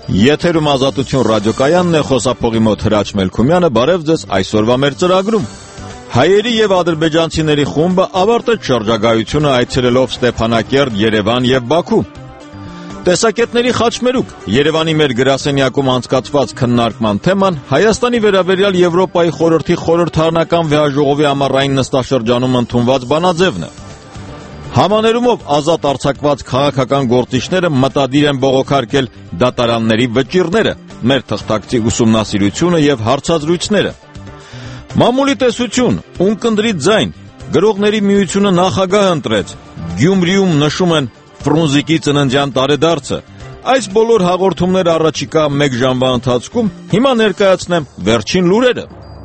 Եթերում Ազատություն ռադիոկայանն է, խոսափողի մոտ Հրաչ Մելքումյանը, բարև ձեզ այսօրվա մեր ծրագրում։ Հայերի եւ ադրբեջանցիների խումբը ավարտեց շրջագայությունը այցելելով Ստեփանակերտ, Երևան եւ Բաքու։ Տեսակետների խաչմերուկ Երևանի մեր գրասենյակում անցկացված քննարկման թեման Հայաստանի վերաբերյալ Եվրոպայի խորհրդի խորհրդարանական վեհաժողովի ամառային նստաշրջանում ընդունված բանաձևն է։ Համաներումով ազատ արձակված քաղաքական գործիչները մտադիր են բողոքարկել դատարանների վճիռները, մեր թղթակցի ուսումնասիրությունը եւ հարցազրույցները։ Մամուլի տեսություն, ունկնդրի ձայն, գրողների միությունը նախագահ ընտրեց, Գյումրիում նշում են Ֆրունզիկի ծննդյան տարեդարձը։ Այս բոլոր հաղորդումները առաջիկա 1 ժամվա ընթացքում հիմա ներկայացնեմ վերջին լուրերը։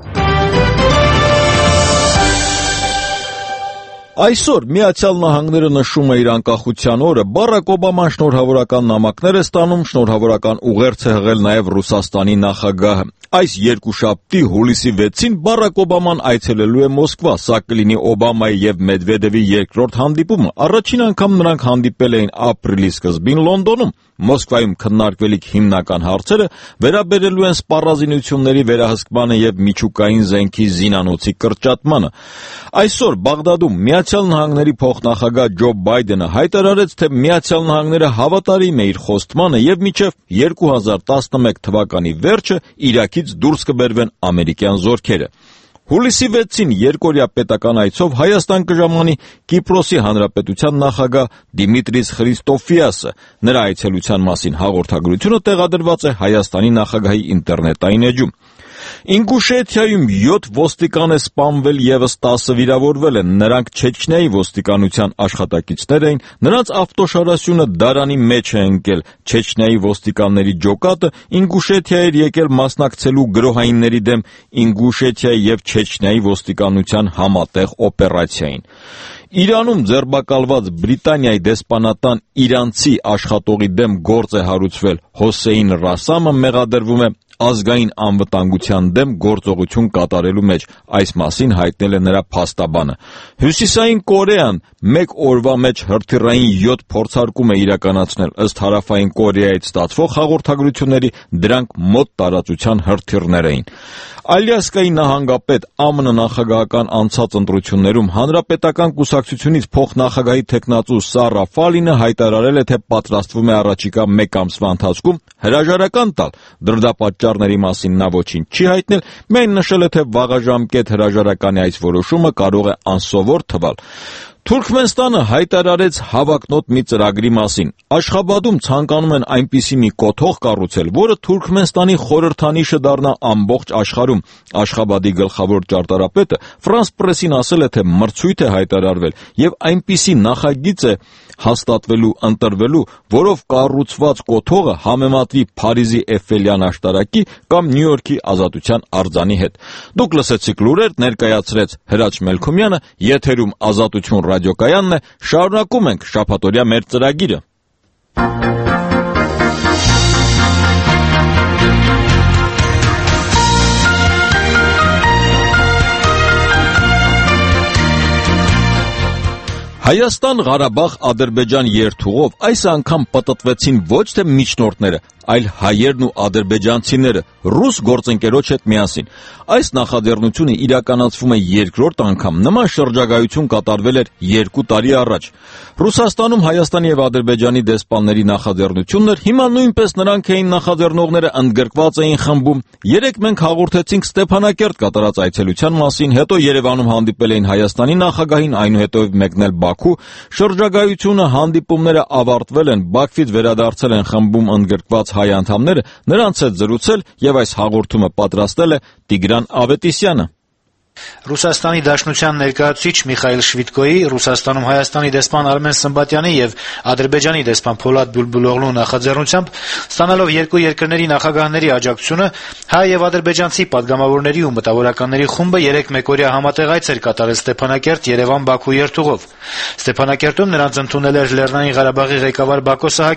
Այսօր Միացյալ Նահանգները նշում է իր անկախության օրը, Բարակ Օբաման շնորհավորական նամակներ է ստանում, շնորհավորական ուղերձ է հղել նաև Ռուսաստանի նախագահը։ Այս երկուշաբթի հուլիսի 6-ին Բարակ Օբաման այցելելու է Մոսկվա, սա կլինի Օբամայի եւ Մեդվեդևի երկրորդ հանդիպումը։ Առաջին անգամ նրանք հանդիպել էին ապրիլի սկզբին Լոնդոնում։ Մոսկվայում քննարկվելիք հիմնական հարցերը վերաբերելու են սպառազինությունների վերահսկմանը եւ միջուկային զենքի զինանոցի կրճատմանը։ Այսօր Բաղդադում Միացյալ Նահանգների փոխնախագահ Ջո Բայդենը հայտարարեց, թե Միացյալ Նահանգները հավատարիմ է իր խոստմանը եւ մինչեւ 2011 թվականի վերջը Իրաքից դուրս կբերվեն ամերիկյան զորքերը։ Հուլիսի 6-ին երկօրյա պետական այցով Հայաստան կժամանի Կիպրոսի Հանրապետության նախագահ Դիմիտրիս Խրիստոֆիասը։ Նրա այցելության մասին հաղորդագրությունը տեղադրված է Հայաստանի նախագահի ինտերնետային էջում։ Ինգուշեթիայում 7 ոստիկան է սպանվել, եւս 10 վիրավորվել են։ Նրանք Չեչնիայի ոստիկանության աշխատակիցներ էին, նրանց ավտոշարասյունը դարանի մեջ է ընկել։ Չեչնիայի ոստիկանների ջոկատը Ինգուշեթիա էր եկել մասնակցելու գրոհայինների դեմ Ինգուշեթիայի եւ Չեչնիայի ոստիկանության համատեղ օպերացիային։ Իրանում ձերբակալված Բրիտանիայի դեսպանատան իրանցի աշխատողի դեմ գործ է հարուցվել։ Հոսեյն Ռասամը մեղադրվում է ազգային անվտանգության դեմ գործողություն կատարելու մեջ, այս մասին հայտնել է նրա փաստաբանը։ Հյուսիսային Կորեան 1 օրվա մեջ հրթիռային 7 փորձարկում է իրականացնել, ըստ Հարավային Կորեայից ստացվող հաղորդագրությունների դրանք մոտ տարածության հրթիռներ էին։ Ալյասկայի նահանգապետ ԱՄՆ նախագահական անցած ընտրություններում հանրապետական կուսակցությունից փոխնախագահի թեկնածու Սարա Ֆալինը հայտարարել է, թե պատրաստվում է առաջիկա 1 ամսվա ընթացքում հրաժարական տալ։ Դրդապատճառների մասին նա ոչինչ չի հայտնել, միայն նշել է, թե վաղաժամկետ հրաժարականի այս որոշումը կարող է անսովոր թվալ։ Թուրքմենստանը հայտարարեց հավակնոտ մի ծրագրի մասին։ Աշխաբադում ցանկանում են այնպիսի մի կոթող կառուցել, որը Թուրքմենստանի խորհրդանիշը դառնա ամբողջ աշխարհում։ Աշխաբադի գլխավոր ճարտարապետը Ֆրանս Պրեսին ասել է, թե մրցույթ է հայտարարվել եւ այնպիսի նախագիծ է հաստատվելու, ընտրվելու, որով կառուցված կոթողը համեմատրի Փարիզի Էֆելյան աշտարակի կամ Նյու Յորքի Ազատության արձանի հետ։ Դուք լսեցիք լուրեր, ներկայացրեց Հրաչ Մելքումյանը, եթերում Ազատություն ռադիոկայանն է, շարունակում ենք շաբաթօրյա մեր ծրագիրը։ Հայաստան-Ղարաբաղ Ադրբեջան երթուղով այս անգամ պտտվեցին ոչ թե միջնորդները, այլ հայերն ու ադրբեջանցիները ռուս գործընկերոջ հետ միասին։ Այս նախաձեռնությունը իրականացվում է երկրորդ անգամ, նման շրջագայություն կատարվել էր 2 տարի առաջ։ Ռուսաստանում Հայաստանի եւ Ադրբեջանի դեսպանների նախաձեռնությունն էր, հիմա նույնպես նրանք էին նախաձեռնողները, ընդգրկված էին խմբում։ Երեկ մենք հաղորդեցինք Ստեփանակերտ կատարած այցելության մասին, հետո Երևանում հանդիպել էին Հայաստանի նախագահին, այնուհետև մեկնել Բաքու։ Շրջագայությունը, հանդիպումները ավարտվել են, Բաքվից վերադարձել են խմբում ընդգրկված հայ անդամները, նրանց հետ զրուցել եւ այս հաղորդումը պատրաստել է Տիգրան Ավետիսյանը։ Ռուսաստանի Դաշնության ներկայացուցիչ Միխայիլ Շվիդկոյի, Ռուսաստանում Հայաստանի դեսպան Արմեն Սմբատյանի եւ Ադրբեջանի դեսպան Փոլադ Բուլբուլօղլու նախաձեռնությամբ ստանալով երկու երկրների նախագահների աջակցությունը հայ եւ ադրբեջանցի падգամավորների ու մտավորականների խումբը 3 մեկօրյա համատեղ այց էր կատարել Ստեփանակերտ, Երևան, Բաքու երթուղով։ Ստեփանակերտում նրանց ընդունել էր Լեռնային Ղարաբաղի ղեկավար Բակո Սահակյանը։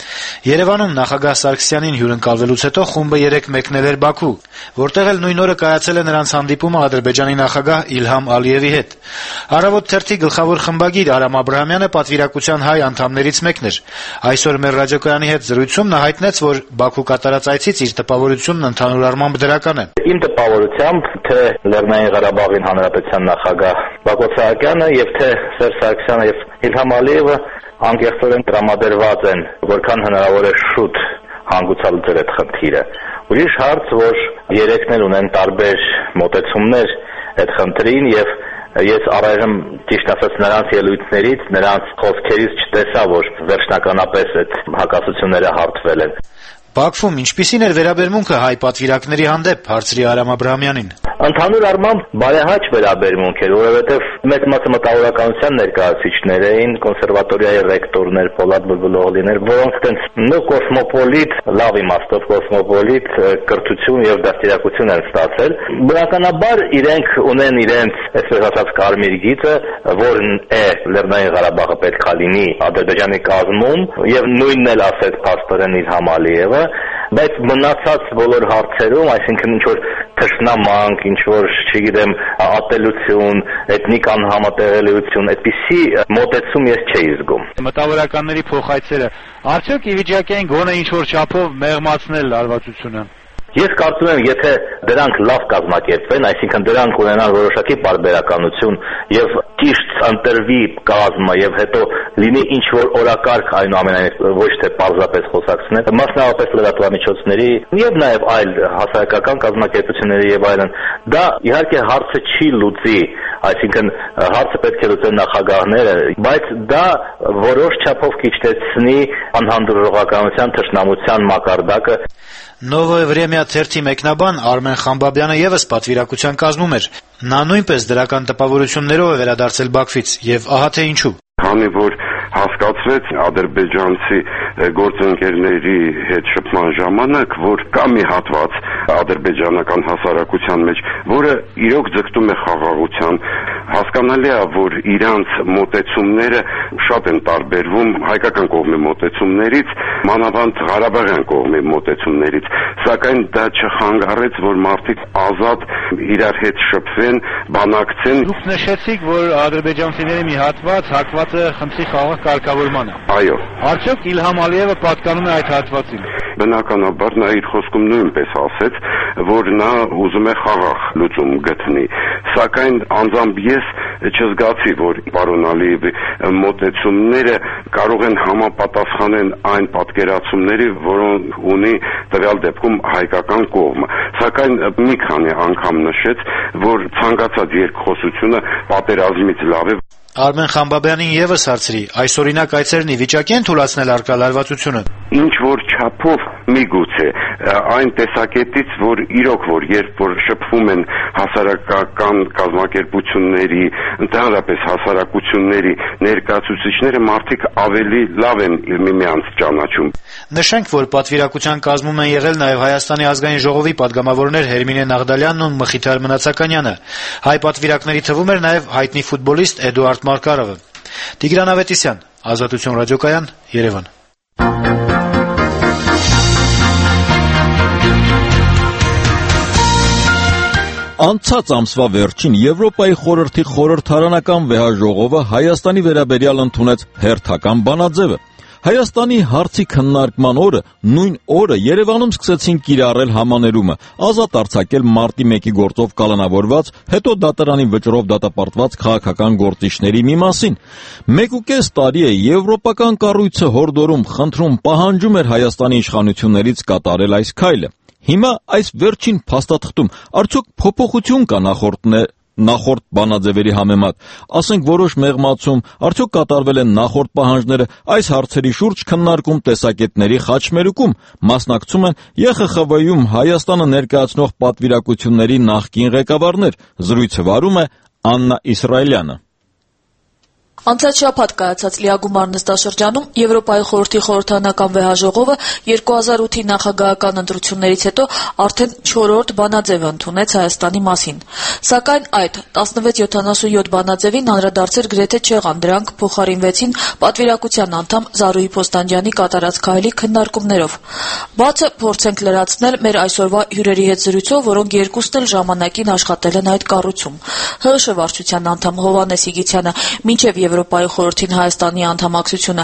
Երևանում նախագահ Սարգսյանին հյուրընկալվելուց հետո խումբը 3 մեկնել էր Բաքու, որտեղ էլ նույն օրը կայացել է նրանց հանդիպումը Ադրբեջանի նախագահ Իլհամ Ալիևի հետ։ Առավոտ թերթի գլխավոր խմբագիր Արամ Աբրահամյանը պատվիրակության հայ անդամներից մեկն էր։ Այսօր մեր ռադիոկայանի հետ զրույցում նա հայտնեց, որ Բաքու կատարած այցից իր տպավորությունն ընդհանուր առմամբ դրական է։ Իմ տպավորությամբ թե Լեռնային Ղարաբաղի Հանրապետության նախագահ Բակո Սահակյանը եւ թե Սերժ Սարգսյանը եւ Իլհամ Ալիևը անկեղծորեն տրամադրված են, որքան հնարավոր է շուտ հանգուցալուծել այդ խնդիրը։ Ուրիշ հարց, որ երեքն էլ ունեն տարբեր մոտեցումներ այդ խնդրին եւ ես առայժմ ճիշտ ասած նրանց ելույթներից, նրանց խոսքերից չտեսա, որ վերջնականապես այդ հակասությունները հարթվել են։ Բաքվում ինչպիսին էր վերաբերմունքը հայ պատվիրակների հանդեպ, հարցրի Արամ Աբրահամյանին։ Ընդհանուր առմամբ բարեհաճ վերաբերմունք էր, որովհետև մեծ մասը մտավորականության ներկայացուցիչներ էին, կոնսերվատորիայի ռեկտորներ, Պոլադ Բուլբուլօղլիներ, որոնք այդպես կոսմոպոլիտ, լավ իմաստով կոսմոպոլիտ կրթություն եւ դաստիարակություն են ստացել։ Բնականաբար իրենք ունեն իրենց, այսպես ասած, կարմիր գիծը, որն է Լեռնային Ղարաբաղը պետք է լինի Ադրբեջանի կազմում, եւ նույնն էլ ասեց փաստորեն Իլհամ Ալիևը, բայց մնացած բոլոր հարցերում, այսինքն ինչ որ թշնամանք, ինչ որ, չգիտեմ, ատելություն, էթնիկ անհամատեղելիություն, այդպիսի մոտեցում ես չէի զգում։ Մտավորականների փոխայցերը արդյոք ի վիճակի են գոնե ինչ որ չափով մեղմացնել լարվածությունը։ Ես կարծում եմ, եթե դրանք լավ կազմակերպվեն, այսինքն դրանք ունենան որոշակի պարբերականություն եւ ճիշտ ընտրվի կազմը եւ հետո լինի ինչ որ օրակարգ այնուամենայնիվ ոչ թե պարզապես խոսակցներ, մասնավորապես լրատվամիջոցների եւ նաեւ այլ հասարակական կազմակերպությունների եւ այլն, դա իհարկե հարցը չի լուծի, այսինքն հարցը պետք է լուծեն նախագահները, բայց դա որոշ չափով կիջտեցնի անհանդուրժողականության թշնամության մակարդակը։ Նովոյ Վրեմյա թերթի մեկնաբան Արմեն Խամբաբյանը եւս պատվիրակության կազմում էր։ Նա նույնպես դրական տպավորություններով է վերադարձել Բաքվից եւ ահա թե ինչու։ Քանի որ հասկացվեց ադրբեջանցի գործընկերների հետ շփման ժամանակ, որ կա մի հատված ադրբեջանական հասարակության մեջ, որը իրոք ձգտում է խաղաղության, հասկանալի է, որ իրանց մոտեցումները շատ են տարբերվում հայկական կողմի մոտեցումներից, մանավանդ Ղարաբաղյան կողմի մոտեցումներից, սակայն դա չխանգարեց, որ մարդիկ ազատ իրար հետ շփվեն, բանակցեն։ Դուք նշեցիք, որ ադրբեջանցիների մի հատված հակված է խնդրի խաղաղ կարգավորմանը։ Այո։ Արդյոք Իլհամ Ալիևը պատկանում է այդ հատվածին։ Բնականաբար նա իր խոսքում նույնպես ասեց, որ նա ուզում է խաղաղ լուծում գտնի, սակայն անձամբ ես չզգացի, որ պարոն Ալիևի մոտեցումները կարող են համապատասխանեն այն պատկերացումների, որոնք ունի տվյալ դեպքում հայկական կողմը, սակայն մի քանի անգամ նշեց, որ ցանկացած երկխոսությունը պատերազմից լավ է։ Արմեն Խամբաբյանին եւս հարցրի, այսօրինակ այցերն ի վիճակի են թույլատրել արկա լարվածությունը։ Ինչ որ չափով միգուցե այն տեսակետից, որ իրոք որ երբ որ շփվում են հասարակական կազմակերպությունների, ընդհանրապես հասարակությունների ներկայացուցիչները, մարդիկ ավելի լավ են միմյանց ճանաչում։ Նշենք, որ պատվիրակության կազմում են եղել նաեւ Հայաստանի ազգային ժողովի падգամավորներ Հերմինե Նաղդալյանն ու Մխիթար Մնացականյանը։ Հայ պատվիրակների թվում էր նաեւ հայտնի ֆուտբոլիստ Էդուարդ Մարկարովը։ Տիգրան Ավետիսյան, Ազատություն ռադիոկայան, Երևան։ Անցած ամսվա վերջին Եվրոպայի խորհրդի խորհրդարանական վեհաժողովը Հայաստանի վերաբերյալ ընդունեց հերթական բանաձևը։ Հայաստանի հարցի քննարկման օրը, նույն օրը Երևանում սկսեցին կիրառել համաներումը, ազատ արձակել մարտի 1-ի գործով կալանավորված, հետո դատարանի վճռով դատապարտված քաղաքական գործիչների մի մասին։ 1.5 տարի է եվրոպական կառույցը հորդորում, խնդրում, պահանջում էր Հայաստանի իշխանություններից կատարել այս քայլը։ Հիմա այս վերջին փաստաթղթում արդյոք փոփոխություն կա նախորդ բանաձևերի համեմատ, ասենք որոշ մեղմացում, արդյոք կատարվել են նախորդ պահանջները, այս հարցերի շուրջ քննարկում տեսակետների խաչմերուկում, մասնակցում են ԵԽԽՎ-ում Հայաստանը ներկայացնող պատվիրակությունների նախկին ղեկավարներ, զրույցը վարում է Աննա Իսրայելյանը։ Անցած շաբաթ կայացած լիագումար նստաշրջանում Եվրոպայի խորհրդի խորհրդարանական վեհաժողովը 2008-ի նախագահական ընտրություններից հետո արդեն 4-րդ բանաձև ընդունեց Հայաստանի մասին։ Սակայն այդ 1677 բանաձևին անդրադարձեր գրեթե չեղան, դրանք փոխարինվեցին պատվիրակության անդամ Զարուհի Փոստանջյանի կատարած քայլի քննարկումներով։ Բացը փորձենք լրացնել մեր այսօրվա հյուրերի հետ զրույցով, որոնք երկուսն էլ ժամանակին աշխատել են այդ կառույցում։ ՀՀՇ վարչության անդամ Հովհաննես Իգիթյանը մինչև Եվրոպայի խորհրդին Հայաստանի անդամակցությունը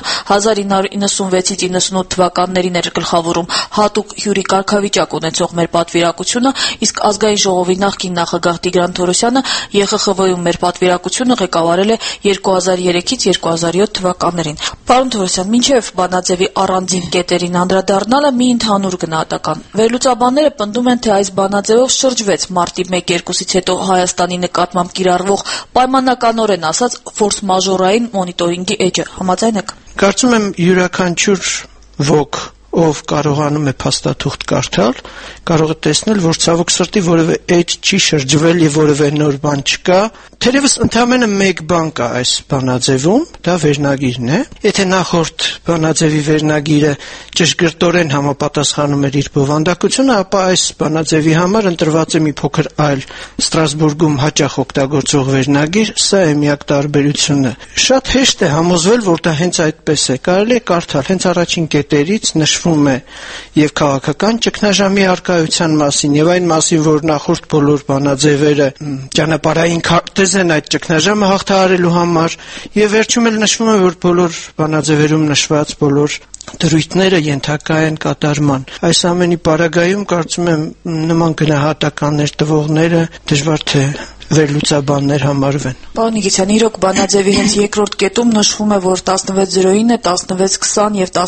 1996-ից 98 թվականներին էր գլխավորում հատուկ հյուրի կարգավիճակ ունեցող մեր պատվիրակությունը, իսկ ազգային ժողովի նախկին նախագահ Տիգրան Թորոսյանը ԵԽԽՎ-ում մեր պատվիրակությունը ղեկավարել է 2003-ից 2007 թվականներին։ Պարոն Թորոսյան, մինչև բանաձևի առանձին կետերին անդրադառնալը մի ընդհանուր գնահատական։ Վերլուծաբանները պնդում են, թե այս բանաձևով շրջվեց մարտի 1-2-ից հետո Հայաստանի նկատմամբ կիրառվող պայմանականորեն ասած ֆորս մաժորային մոնիտորինգի էջը։ Համաձայն եք։ Կարծում եմ յուրաքանչյուր ոք, ով կարողանում է փաստաթուղթ կարդալ, կարող է տեսնել, որ ցավոք սրտի որևէ էջ չի շրջվել եւ որևէ նոր բան չկա։ Թերևս ընդամենը մեկ բան կա այս բանաձևում, դա վերնագիրն է։ Եթե նախորդ բանաձևի վերնագիրը ճշգրտորեն համապատասխանում էր իր բովանդակությունը, ապա այս բանաձևի համար ընտրված է մի փոքր այլ Ստրասբուրգում հաճախ օգտագործող վերնագիր, սա է միակ տարբերությունը։ Շատ հեշտ է համոզվել, որ դա հենց այդպես է։ Կարելի է կարդալ հենց առաջին կետերից նշվում է եւ քաղաքական ճգնաժամի արկայության մասին եւ այն մասին, որ նախորդ բոլոր բանաձևերը ճանապարհային քարտեզ են այդ ճգնաժամը հաղթահարելու համար եւ վերջում էլ նշվում է, որ բոլոր բանաձևերում նշված բոլոր դրույթները ենթակա են կատարման։ Այս ամենի պարագայում կարծում եմ նման գնահատականներ տվողները դժվար թե վերլուծաբաններ համարվեն։ Պարոն Իգիթյան, իրոք բանաձևի հենց երկրորդ կետում նշվում է, որ 1609, 1620 եւ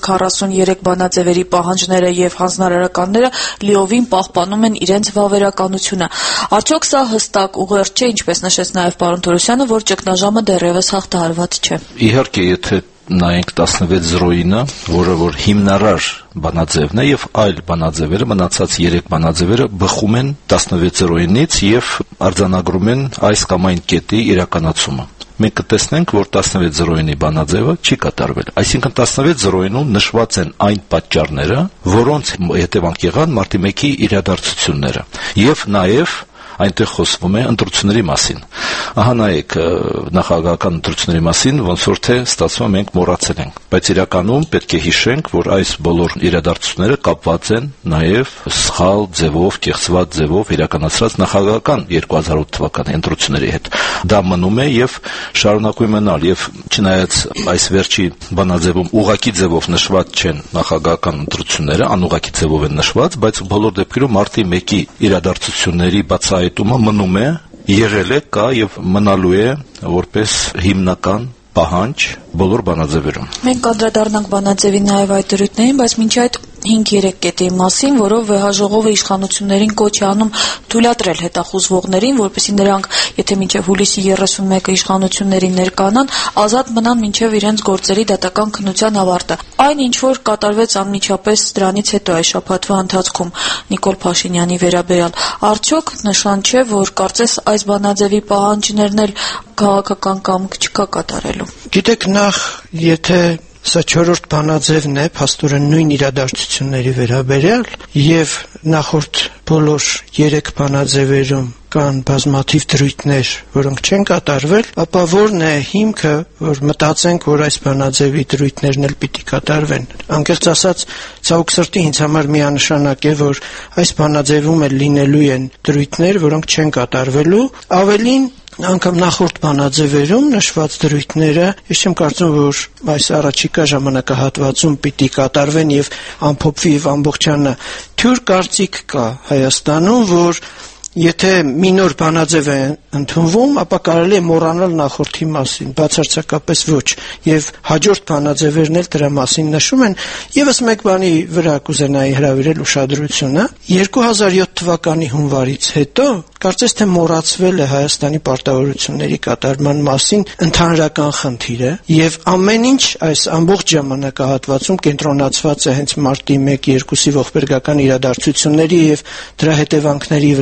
1643 բանաձևերի պահանջները եւ հանձնարարականները լիովին պահպանում են իրենց վավերականությունը։ Արդյոք սա հստակ ուղերձ չէ, ինչպես նշեց նաեւ պարոն Թորոսյանը, որ ճգնաժամը դեռևս հաղթահարված չէ։ Իհարկե, եթե նայենք 1609, որը որ հիմնարար բանաձևն է եւ այլ բանաձևերը, մնացած 3 բանաձևերը բխում են 1609-ից եւ արձանագրում են այս կամ այն կետի իրականացումը։ Մենք կտեսնենք, որ 1609-ի բանաձևը չի կատարվել։ Այսինքն 1609-ում նշված են այն պատճառները, որոնց հետևանք եղան մարտի 1-ի իրադարձությունները եւ նաեւ այնտեղ խոսվում է ընտրությունների մասին։ Ահա նայեք, նախագահական ընտրությունների մասին ոնց որ թե ստացվում է մենք մոռացել ենք, բայց իրականում պետք է հիշենք, որ այս բոլոր իրադարձությունները կապված են նաև սխալ ձևով, կեղծված ձևով իրականացրած նախագահական 2008 թվականի ընտրությունների հետ։ Դա մնում է եւ շարունակում է մնալ եւ չնայած այս վերջի բանաձևում ուղղակի ձևով նշված չեն նախագահական ընտրությունները, անուղղակի ձևով են նշված, բայց բոլոր դեպքերում մարտի 1-ի իրադարձությունների բացահայտումը մնում է, եղել է, կա եւ մնալու է որպես հիմնական պահանջ բոլոր բանաձևերում։ Մենք անդրադառնանք բանաձևի նաև այդ դրույթներին, բայց մինչ այդ 5-3 կետի մասին, որով վեհաժողովը իշխանություններին կոչ է անում թույլատրել հետախուզվողներին, որպեսզի նրանք, եթե մինչև հուլիսի 31-ը իշխանություններին ներկանան, ազատ մնան մինչև իրենց գործերի դատական քննության ավարտը։ Այն ինչ որ կատարվեց անմիջապես դրանից հետո այս շաբաթվա ընթացքում Նիկոլ Փաշինյանի վերաբերյալ, արդյոք նշան չէ, որ կարծես այս բանաձևի պահանջներն էլ քաղաքական կամք չկա կատարելու։ Գիտեք, նախ եթե սա 4-րդ բանաձևն է փաստորեն նույն իրադարձությունների վերաբերյալ եւ նախորդ բոլոր 3 բանաձևերում կան բազմաթիվ դրույթներ, որոնք չեն կատարվել, ապա ո՞րն է հիմքը, որ մտածենք, որ այս բանաձևի դրույթներն էլ պիտի կատարվեն։ Անկեղծ ասած, ցավոք սրտի ինձ համար միանշանակ է, որ այս բանաձևում էլ լինելու են դրույթներ, որոնք չեն կատարվելու, ավելին անգամ նախորդ բանաձևերում նշված դրույթները, ես չեմ կարծում, որ այս առաջիկա ժամանակահատվածում պիտի կատարվեն եւ ամփոփվի եւ ամբողջանա։ Թյուր կարծիք կա Հայաստանում, որ եթե մի նոր բանաձև է ընդունվում, ապա կարելի է մոռանալ նախորդի մասին, բացարձակապես ոչ, եւ հաջորդ բանաձևերն էլ դրա մասին նշում են։ Եվս մեկ բանի վրա կուզենայի հրավիրել ուշադրությունը, 2007 թվականի հունվարից հետո կարծես թե մոռացվել է Հայաստանի պարտավորությունների կատարման մասին ընդհանրական խնդիրը, եւ ամեն ինչ այս ամբողջ ժամանակահատվածում կենտրոնացված է հենց մարտի 1-2-ի ողբերգական իրադարձությունների եւ դրա հետևանքների վրա։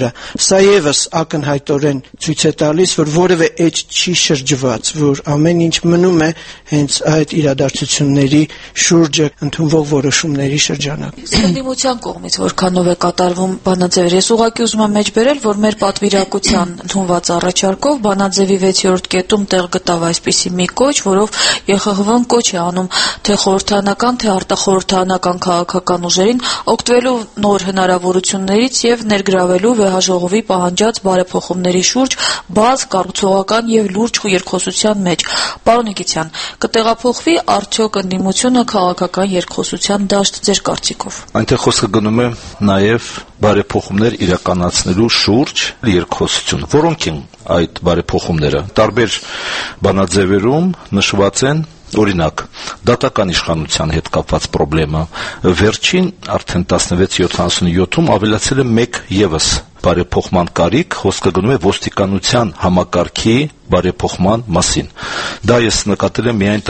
Սա եւս ակնհայտորեն ցույց է տալիս, որ որևէ էջ չի շրջված, որ ամեն ինչ մնում է հենց այդ իրադարձությունների շուրջը ընդունվող որոշումների շրջանակում։ Ընդդիմության կողմից որքանով է կատարվում բանաձևերը։ Ես ուղղակի ուզում եմ մեջբերել, որ մեր պատվիրակության ընդունված առաջարկով բանաձևի 6-րդ կետում տեղ գտավ այսպիսի մի կոչ, որով ԵԽՀՎ-ն կոչ է անում թե խորհրդարանական, թե արտախորհրդարանական քաղաքական ուժերին օգտվելու նոր հնարավորություններից եւ ներգրավելու վեհաժողովի պահանջած բարեփոխումների շուրջ բաց, կառուցողական եւ լուրջ երկխոսության մեջ։ Պարոն Նիկիցյան, կտեղափոխվի արդյոք ընդդիմությունը քաղաքական երկխոսության դաշտ ձեր կարծիքով։ Այնտեղ խոսքը գնում է նաեւ բարեփոխումներ իրականացնելու շուրջ երկխոսություն։ Որոնք են այդ բարեփոխումները։ Տարբեր բանաձևերում նշված են օրինակ, դատական իշխանության հետ կապված խնդրը վերջին արդեն 1677-ում ավելացել է մեկ եւս բարեփոխման կարիք, խոսքը գնում է ոստիկանության համակարգի բարեփոխման մասին։ Դա ես նկատել եմ միայն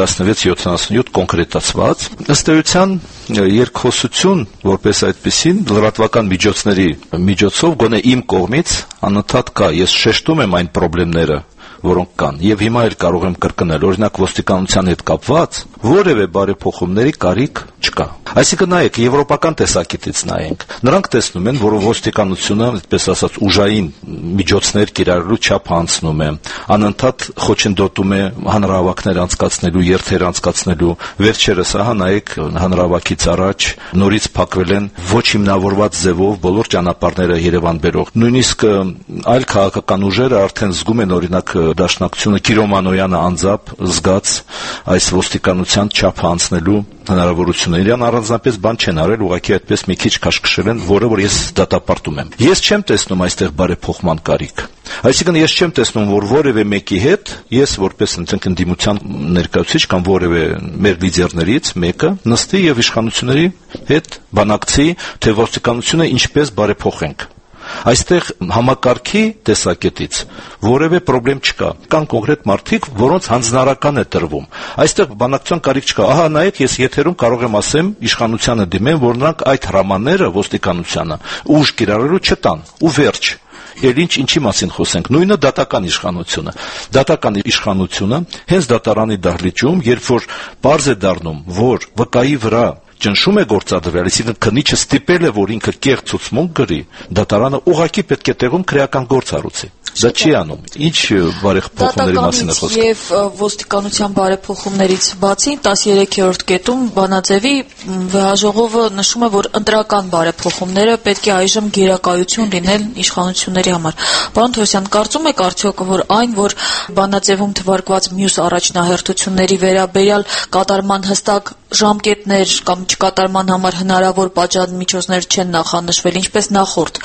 1677 կոնկրետացված։ Ըստ էության երկխոսություն որպես այդպեսին լրատվական միջոցների միջոցով գոնե իմ կողմից անընդհատ կա։ Ես շեշտում եմ այն խնդիրները, որոնք կան, եւ հիմա էլ կարող եմ կրկնել, օրինակ ոստիկանության հետ կապված որևէ բարեփոխումների կարիք չկա։ Այսինքն նայեք, եվրոպական տեսակետից նայենք, նրանք տեսնում են, որ ոստիկանությունը, այդպես ասած, ուժային միջոցներ կիրառելու չափ անցնում է, անընդհատ խոչընդոտում է հանրահավաքներ անցկացնելու, երթեր անցկացնելու, վերջերս ահա նայեք, հանրահավաքից առաջ նորից փակվել են ոչ հիմնավորված ձևով բոլոր ճանապարհները Երևան բերող։ Նույնիսկ այլ քաղաքական ուժերը արդեն զգում են, օրինակ Դաշնակցությունը Կիրոմանոյանը անձամբ զգաց այս ոստիկանության չափը անցնելու հնարավորությունները։ Իրան առանձնապես բան չեն արել, ուղղակի այդպես մի քիչ քաշքշել են, որը որ ես դատապարտում եմ։ Ես չեմ տեսնում այստեղ բարեփոխման կարիք։ Այսինքն ես չեմ տեսնում, որ որևէ մեկի հետ ես որպես ընդդիմության ներկայացուցիչ կամ որևէ մեր լիդերներից մեկը նստի եւ իշխանությունների հետ բանակցի, թե ոստիկանությունը ինչպես բարեփոխենք։ Այստեղ համակարգի տեսակետից որևէ խնդրեմ չկա։ Կան կոնկրետ մարդիկ, որոնց հանձնարարական է տրվում։ Այստեղ բանակցության կարիք չկա։ Ահա նայեք, ես եթերում կարող եմ ասեմ իշխանությանը դիմեմ, որ նրանք այդ հրամանները ոստիկանությանը ուժ կիրառելու չտան ու վերջ։ Էլ ինչի մասին խոսենք։ Նույնը դատական իշխանությունը։ Դատական իշխանությունը հենց դատարանի դահլիճում, երբ որ պարզ է դառնում, որ վկայի վրա ճնշում է գործադրվել, այսինքն քննիչը ստիպել է, որ ինքը կեղծ ցուցմունք գրի, դատարանը ուղղակի պետք է տեղում քրեական գործ արուցի։ Դա չի անում։ Ինչ բարեփոխումների մասին է խոսքը։ Եվ ոստիկանության բարեփոխումներից բացի 13-րդ կետում բանաձևի վեհաժողովը նշում է, որ ընտրական բարեփոխումները պետք է այժմ գերակայություն լինեն իշխանությունների համար։ Պարոն Թովսյան, կարծում եք արդյոք, որ այն, որ բանաձևում թվարկված մյուս առաջնահերթությունների վերաբերյալ կատարման հստակ ժամկետներ կամ չկատարման համար հնարավոր պատժամիջոցներ չեն նախանշվել, ինչպես նախորդ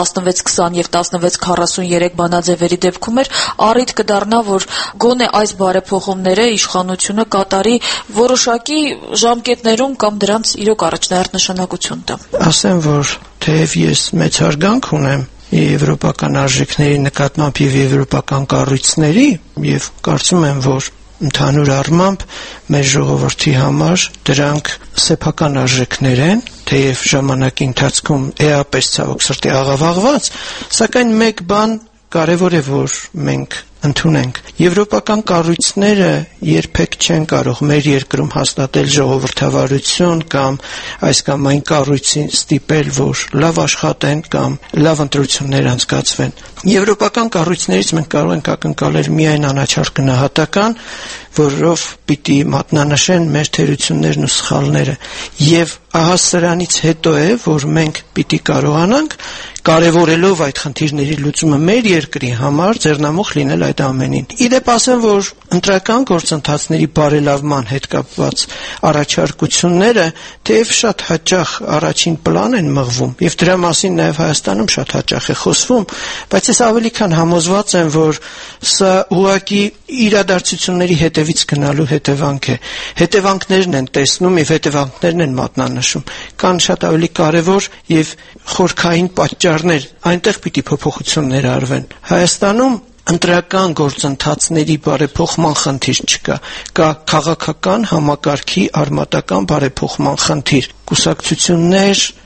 1620 եւ 1643 բանաձևերի դեպքում էր, առիթ կդառնա, որ գոնե այս բարեփոխումները իշխանությունը կատարի որոշակի ժամկետներում կամ դրանց իրոք առաջնահերթ նշանակություն տա։ Ասեմ, որ թեև ես մեծ հարգանք ունեմ եվրոպական արժեքների նկատմամբ եւ եվրոպական կառույցների եւ կարծում եմ, որ ընդհանուր առմամբ մեր ժողովրդի համար դրանք սեփական արժեքներ են, թեև ժամանակի ընթացքում էապես ցավոք սրտի աղավաղված, սակայն մեկ բան կարևոր է, որ մենք ընդունենք։ Եվրոպական կառույցները երբեք չեն կարող մեր երկրում հաստատել ժողովրդավարություն կամ այս կամ այն կառույցին ստիպել, որ լավ աշխատեն կամ լավ ընտրություններ անցկացվեն։ Եվրոպական կառույցներից մենք կարող ենք ակնկալել միայն անաչառ գնահատական, որով պիտի մատնանշեն մեր թերություններն ու սխալները։ Եվ ահա սրանից հետո է, որ մենք պիտի կարողանանք կարևորելով այդ խնդիրների լուծումը մեր երկրի համար ձեռնամուխ լինել այդ ամենին։ Իդեպ ասեմ, որ ընտրական գործընթացների բարելավման հետ կապված առաջարկությունները թեև շատ հաճախ առաջին պլան են մղվում, եւ դրա մասին նաեւ Հայաստանում շատ հաճախ է խոսվում, բայց ես ավելի քան համոզված եմ, որ սա ուղղակի իրադարձությունների հետևից գնալու հետևանք է։ Հետևանքներն են տեսնում եւ հետևանքներն են մատնանշում։ Կան շատ ավելի կարևոր եւ խորքային պատճառներ, այնտեղ պիտի փոփոխություններ արվեն։ Հայաստանում ընտրական գործընթացների բարեփոխման խնդիր չկա, կա քաղաքական համակարգի արմատական բարեփոխման խնդիր։ Կուսակցություններ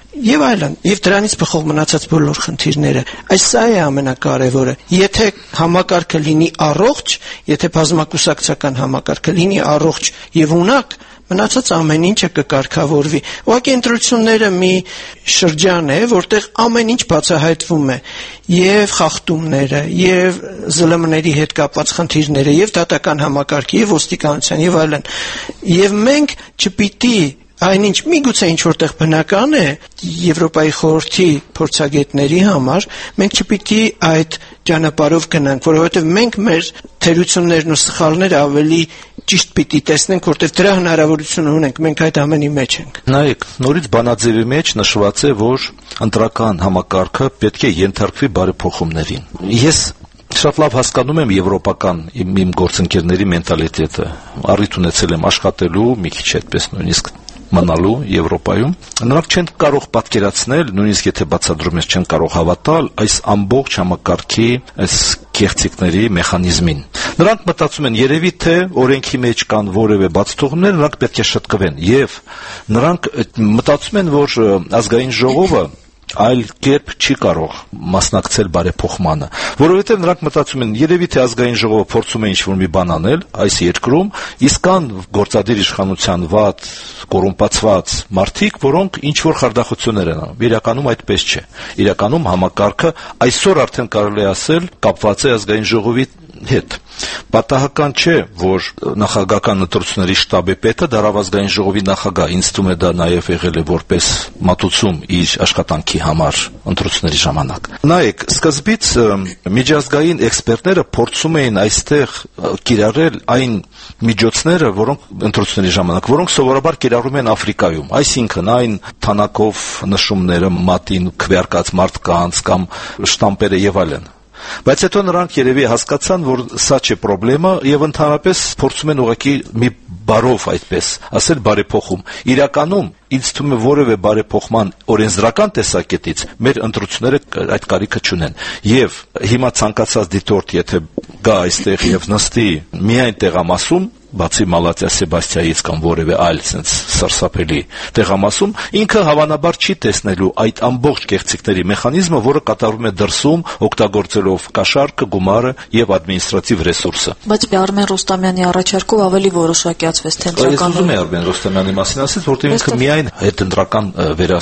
եւ այլն, եւ դրանից բխող մնացած բոլոր խնդիրները։ Սա է ամենակարևորը։ Եթե համակարգը լինի առողջ, եթե բազմակուսակցական համակարգը լինի առողջ եւ ունակ, մնացած ամեն ինչը կկարգավորվի։ Ուղղակի ընտրությունները մի շրջան է, որտեղ ամեն ինչ բացահայտվում է, եւ խախտումները, եւ ԶԼՄ-ների հետ կապված խնդիրները, եւ դատական համակարգի, եւ ոստիկանության, եւ այլն։ Եվ մենք չպիտի այնինչ միգուցե ինչ որտեղ բնական է Եվրոպայի խորհրդի փորձագետների համար, մենք չպիտի այդ ճանապարհով գնանք, որովհետև մենք մեր թերություններն ու սխալները ավելի ճիշտ պիտի տեսնենք, որտեղ դրա հնարավորությունը ունենք, մենք այդ ամենի մեջ ենք։ Նայեք, նորից բանաձևի մեջ նշված է, որ ընտրական համակարգը պետք է ենթարկվի բարեփոխումներին։ Ես շատ լավ հասկանում եմ եվրոպական իմ գործընկերների մենտալիտետը։ Առիթ ունեցել եմ աշխատելու մի քիչ այդպես նույնիսկ մնալու Եվրոպայում, նրանք չեն կարող պատկերացնել, նույնիսկ եթե բացատրում ես, չեն կարող հավատալ այս ամբողջ համակարգի այս կեղծիքների մեխանիզմին։ Նրանք մտածում են, երևի թե օրենքի մեջ կան որևէ բացթողումներ, նրանք պետք է շտկվեն, եւ նրանք մտածում են, որ ազգային ժողովը այլ կերպ չի կարող մասնակցել բարեփոխմանը, որովհետև նրանք մտածում են, երևի թե ազգային ժողովը փորձում է ինչ-որ մի բան անել այս երկրում, իսկ կան գործադիր իշխանության վատ, կոռումպացված մարդիկ, որոնք ինչ-որ խարդախություններ են անում։ Իրականում այդպես չէ։ Իրականում համակարգը այսօր արդեն կարելի է ասել կապված է ազգային ժողովի հետ։ Պատահական չէ, որ նախագահական ընտրությունների շտաբի պետը դարավազգային ժողովի նախագահ, ինձ թվում է դա նաև եղել է որպես մատուցում իր աշխատանքի համար ընտրությունների ժամանակ։ Նայեք, սկզբից միջազգային էքսպերտները փորձում էին այստեղ կիրառել այն միջոցները, որոնք ընտրությունների ժամանակ, որոնք սովորաբար կիրառում են Աֆրիկայում, այսինքն այն թանակով նշումները մատին քվեարկած մարդկանց կամ շտամպերը եւ այլն։ Բայց հետո նրանք երևի հասկացան, որ սա չէ խնդրեմը եւ ընդհանրապես փորձում են ուղղակի մի բարով այդպես ասել բարեփոխում։ Իրականում ինձ թվում է որևէ բարեփոխման օրենսդրական տեսակետից մեր ընտրությունները այդ կարիքը չունեն։ Եվ հիմա ցանկացած դիտորդ եթե գա այստեղ եւ նստի միայն տեղամասում, բացի Մալատիա Սեբաստիայից կամ որևէ այլ sense սարսափելի տեղամասում, ինքը հավանաբար չի տեսնելու այդ ամբողջ կեղծիքների մեխանիզմը, որը կատարվում է դրսում, օգտագործելով կաշառքը, գումարը եւ ադմինիստրատիվ ռեսուրսը։ Բայց Արմեն Ռուստամյանի առաջարկով ավելի որոշակիացվեց թե ընտրական։ Ես ուզում եմ Արմեն Ռուստամյանի մասին ասել, որտեղ ինքը միայն հետընտրական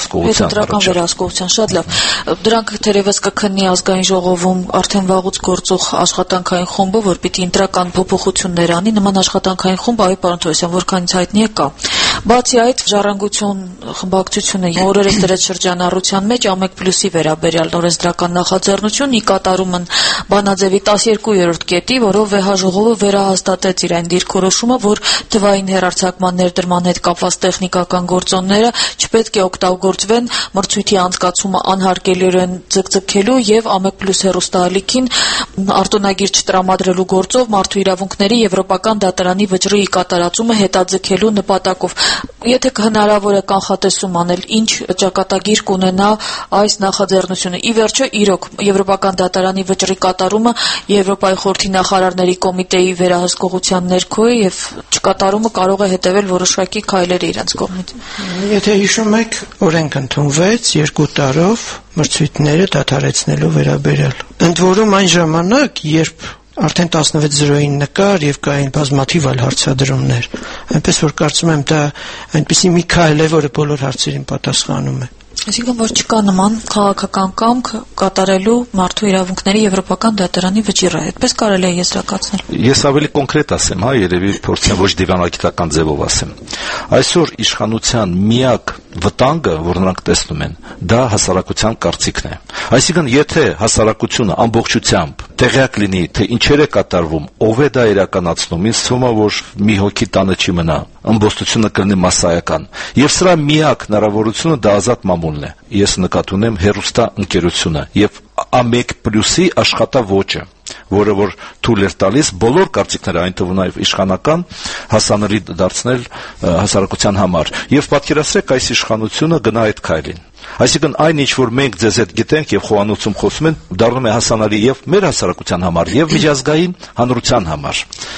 վերահսկողության շատ լավ։ Դրանք թերևս կքննի ազգային ժողովում արդեն վաղուց գործող աշխատանքային խումբը, որ պիտի ընտրական փոփոխություններ անի, նման աշխատանքային խումբ, այո, պարոն Թովոսյան, որքանից հայտնի է կա։ Բացի այդ, Ժառանգություն խմբակցությունը օրերս դրեց շրջանառության մեջ ԱՄԵԿ+-ի վերաբերյալ օրենսդրական նախաձեռնություն, ի կատարում են Բանաձևի 12-րդ կետի, որով վեհաժողովը վերահաստատեց իր այն դիրքորոշումը, որ թվային հեռարձակման ներդրման հետ կապված տեխնիկական գործոնները չպետք է օգտագործվեն մրցույթի անցկացումը անհարգելիորեն ձգձգելու եւ ԱՄԵԿ+ հեռուստաալիքին արտոնագիր չտրամադրելու գործով մարդու իրավունքների Եվրոպական դատարանի վճռի կատարածումը հետաձգելու նպատակով։ Եթե հնարավոր է կանխատեսում անել, ինչ ճակատագիր կունենա այս նախաձեռնությունը։ Ի վերջո, իրոք, Եվրոպական դատարանի վճռի կատարումը Եվրոպայի խորհրդի նախարարների կոմիտեի վերահսկողության ներքո է եւ չկատարումը կարող է հետեւել որոշակի քայլերի իրենց կողմից։ Եթե հիշում եք, օրենք ընդունվեց 2 տարով մրցույթները դադարեցնելու վերաբերյալ։ Ընդ որում այն ժամանակ, երբ արդեն 16-0-ին նկար եւ կային բազմաթիվ այլ հարցադրումներ, այնպես որ կարծում եմ դա այնպեսի մի քայլ է, որը բոլոր հարցերին պատասխանում է։ Այսինքն, որ չկա նման քաղաքական կամք կատարելու մարդու իրավունքների Եվրոպական դատարանի վճիռը, այդպես կարելի է եզրակացնել։ Ես ավելի կոնկրետ ասեմ, երևի փորձեմ ոչ դիվանագիտական ձևով ասեմ։ Այսօր իշխանության միակ վտանգը, որ նրանք տեսնում են, դա հասարակության կարծիքն է։ Այսինքն, եթե հասարակությունը ամբողջությամբ տեղյակ լինի, թե ինչեր է կատարվում, ով է դա իրականացնում, ինձ թվում է, որ մի հոգի տանը չի մնա, ըմբոստությունը կլինի մասսայական։ Եվ սրա միակ հնարավորությունը դա ազատ մամուլն է։ Ես նկատի ունեմ հեռուստա ընկերությունը եւ ԱՄԵԿ+-ի աշխատավոճը, որը որ թույլ էր տալիս բոլոր կարծիքները, այն թվում նաև իշխանական, հասանելի դարձնել հասարակության համար։ Եվ պատկերացրեք, այս իշխանությունը գնա այդ քայլին։ Այսինքն այն ինչ որ մենք ձեզ հետ գիտենք եւ խոհանոցում խոսում են, դառնում է հասանելի եւ մեր հասարակության համար եւ միջազգային հանրության համար։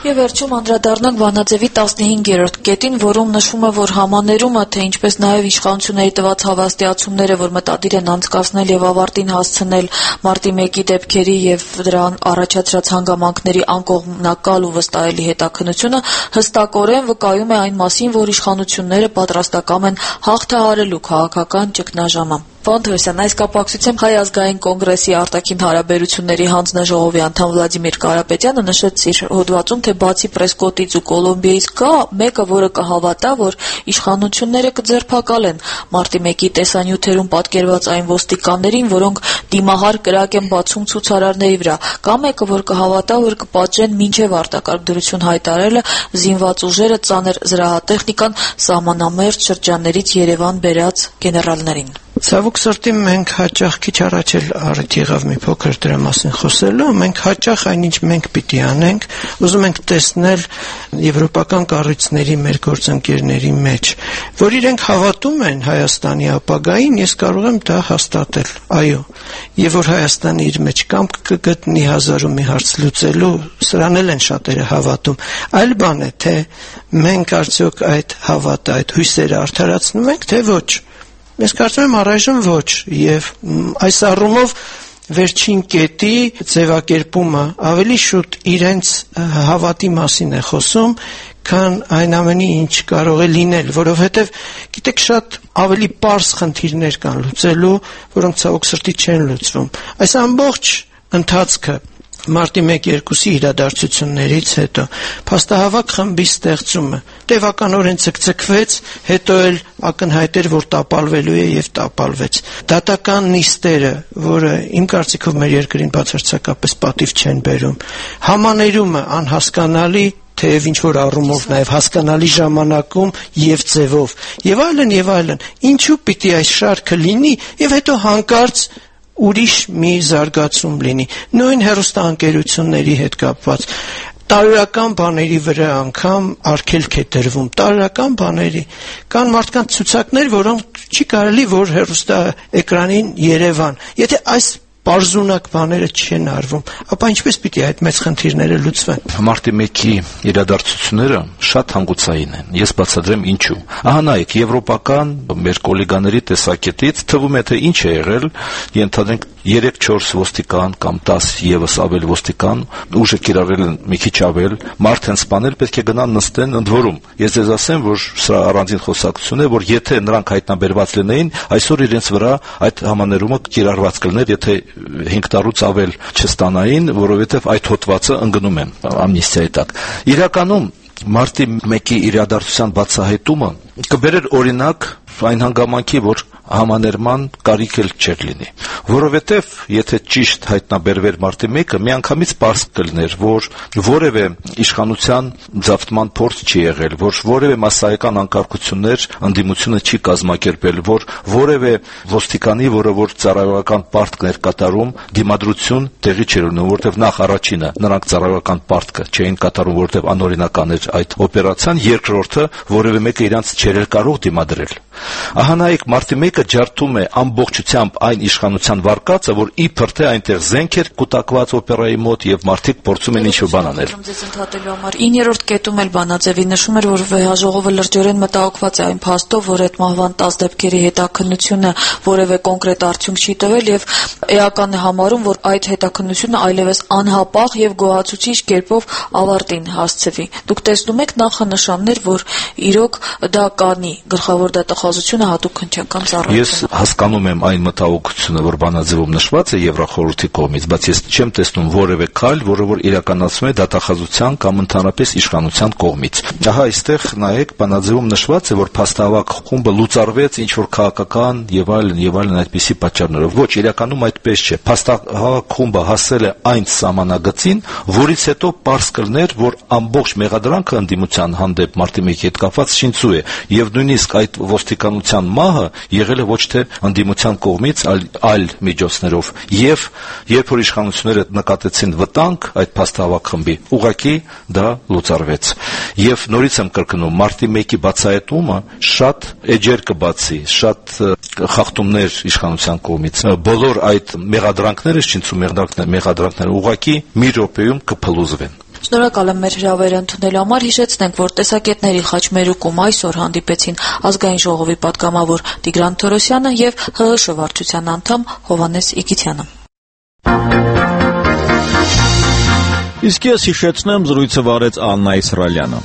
Եվ վերջում անդրադառնանք Վանաձևի 15-րդ կետին, որում նշվում է, որ համաներումը, թե ինչպես նաև իշխանությունների տված հավաստիացումները, որ մտադիր են անցկացնել եւ ավարտին հասցնել մարտի 1-ի դեպքերի եւ դրան առաջացրած հանգամանքների անկողմնակալ ու վստահելի հետաքննությունը հստակորեն վկայում է այն մասին, որ իշխանությունները պատրաստակամ են հաղթահարելու քաղաքական ճգնաժամը։ Վանթոսյան, այս կապակցությամբ Հայ ազգային կոնգրեսի արտաքին հարաբերությունների հանձնաժողովի անդամ Վլադիմիր Կարապետյանը նշեց իր հոդվածում, թե բացի Պրեսկոտից ու Կոլումբիայից կա մեկը, որը կհավատա, որ իշխանությունները կձերբակալեն մարտի 1-ի տեսանյութերում պատկերված այն ոստիկաններին, որոնք դիմահար կրակ են բացում ցուցարարների վրա, կա մեկը, որ կհավատա, որ կպատժեն մինչև արտակարգ դրություն հայտարարելը զինված ուժերը, ծանր զրահատեխնիկան սահմանամերձ շրջաններից Երևան բերած գեներալներին։ Ցավոք սրտի մենք հաճախ քիչ առաջ էլ առիթ եղավ մի փոքր դրա մասին խոսելու, մենք հաճախ այնինչ մենք պիտի անենք, ուզում ենք տեսնել եվրոպական կառույցների մեր գործընկերների մեջ, որ իրենք հավատում են Հայաստանի ապագային, ես կարող եմ դա հաստատել, այո, եւ որ Հայաստանը իր մեջ կամք կգտնի հազարում մի հարց լուծելու, սրան էլ են շատերը հավատում, այլ բան է, թե մենք արդյոք այդ հավատը, այդ հույսերը արդարացնում ենք, թե ոչ։ Ես կարծում եմ առայժմ ոչ, եւ այս առումով վերջին կետի ձևակերպումը ավելի շուտ իրենց հավատի մասին է խոսում, քան այն ամենի, ինչ կարող է լինել, որովհետեւ գիտեք շատ ավելի պարզ խնդիրներ կան լուծելու, որոնք ցավոք սրտի չեն լուծվում։ Այս ամբողջ ընթացքը մարտի 1-2-ի իրադարձություններից հետո փաստահավաք խմբի ստեղծումը տևականորեն ցկցկվեց, հետո էլ ակնհայտ էր, որ տապալվելու է եւ տապալվեց։ Դատական նիստերը, որը իմ կարծիքով մեր երկրին բացարձակապես պատիվ չեն բերում, համաներումը անհասկանալի, թեև ինչ-որ առումով նաև հասկանալի ժամանակում եւ ձևով, եւ այլն, ինչու պիտի այս շարքը լինի եւ հետո հանկարծ ուրիշ մի զարգացում լինի, նույն հեռուստաընկերությունների հետ կապված տարրական բաների վրա անգամ արգելք է դրվում, տարրական բաների, կան մարդկանց ցուցակներ, որոնք չի կարելի, որ հեռուստաէկրանին Երևան, եթե այս պարզունակ բաները չեն արվում, ապա ինչպես պիտի այդ մեծ խնդիրները լուծվեն։ Մարտի 1-ի իրադարձությունները շատ հանգուցային են։ Ես բացատրեմ ինչու։ Ահա նայեք, եվրոպական մեր կոլեգաների տեսակետից թվում է, թե ինչ է եղել, ենթադրենք 3-4 ոստիկան կամ 10 եւս ավել ոստիկան ուժը կիրառել են մի քիչ ավել, մարդ են սպանել, պետք է գնան նստեն ընդ որում։ Ես ձեզ ասեմ, որ սա առանձին խոսակցություն է, որ եթե նրանք հայտնաբերված լինեին, այսօր իրենց վրա այդ համաներումը կիրառված կլիներ, եթե 5 տարուց ավել չստանային, որովհետև այդ հոդվածը ընկնում են ամնիստիայի տակ։ Իրականում մարտի 1-ի իրադարձության բացահայտումը կբերեր օրինակ այն հանգամանքի, որ համաներման կարիք էլ չէր լինի, որովհետև եթե ճիշտ հայտնաբերվեր մարտի 1-ը, միանգամից պարզ կլիներ, որ որևէ իշխանության ձախտման փորձ չի եղել, որ որևէ մասսայական անկարգություններ ընդդիմությունը չի կազմակերպել, որ որևէ ոստիկանի, որը որ ծառայողական պարտքներ կատարում, դիմադրություն տեղի չէր ունենում, որովհետև նախ առաջինը նրանք ծառայողական պարտքը չէին կատարում, որովհետև անօրինական էր այդ օպերացիան, երկրորդը որևէ մեկը իրանց չէր կարող դիմադրել։ Ահա նայեք, մարտի 1-ը ջարդում է ամբողջությամբ այն իշխանության վարկածը, որ իբր թե այնտեղ զենք էր կուտակված օպերայի մոտ եւ մարդիկ փորձում են ինչ-որ բան անել։ 9-րդ կետում էլ Բանաձևի նշում էր, որ վեհաժողովը լրջորեն մտահոգված է այն փաստով, որ այդ մահվան 10 դեպքերի հետաքննությունը որևէ կոնկրետ արդյունք չի տվել եւ էական է համարում, որ այդ հետաքննությունը այլևս անհապաղ եւ գոհացուցիչ կերպով ավարտին հասցվի։ Դուք տեսնում եք նախանշաններ, որ իրոք դա կանի, գլխավոր դատախազությունը հատուկ քննչական ծառայություն։ Ես հասկանում եմ այն մտահոգությունը, որ Բանաձևում նշված է Եվրախորհրդի կողմից, բայց ես չեմ տեսնում որևէ քայլ, որը որ իրականացվում է դատախազության կամ ընդհանրապես իշխանության կողմից։ Ահա այստեղ նայեք, Բանաձևում նշված է, որ փաստահավաք խումբը լուծարվեց ինչ որ քաղաքական եւ այլն այդպիսի պատճառներով։ Ոչ, իրականում այդպես չէ։ Փաստահավաք խումբը հասել է այն սահմանագծին, որից հետո պարզ կլներ, որ ամբողջ մեղադրանքը ընդդիմության հանդեպ մարտի 1-ի հետ կապված շինծու է եւ նույնիսկ այդ ոստիկանության մահը եղել է ոչ թե ընդդիմության կողմից, այլ միջոցներով եւ երբ որ իշխանությունները նկատեցին վտանգ այդ փաստահավաք խմբի, ուղղակի դա լուծարվեց եւ նորից եմ կրկնում, մարտի 1-ի բացահայտումը շատ էջեր կբացի, շատ խախտումներ իշխանության կողմից, բոլոր այդ մեղադրանքները, շինծու մեղադրանքները ուղղակի մի րոպեում կփլուզվեն։ Շնորհակալ եմ մեր հրավերը ընդունելու համար, հիշեցնենք, որ տեսակետների խաչմերուկում այսօր հանդիպեցին Ազգային ժողովի պատգամավոր Տիգրան Թորոսյանը եւ ՀՀՇ վարչության անդամ Հովհաննես Իգիթյանը։ Իսկ ես հիշեցնեմ, զրույցը վարեց Աննա Իսրայելյանը։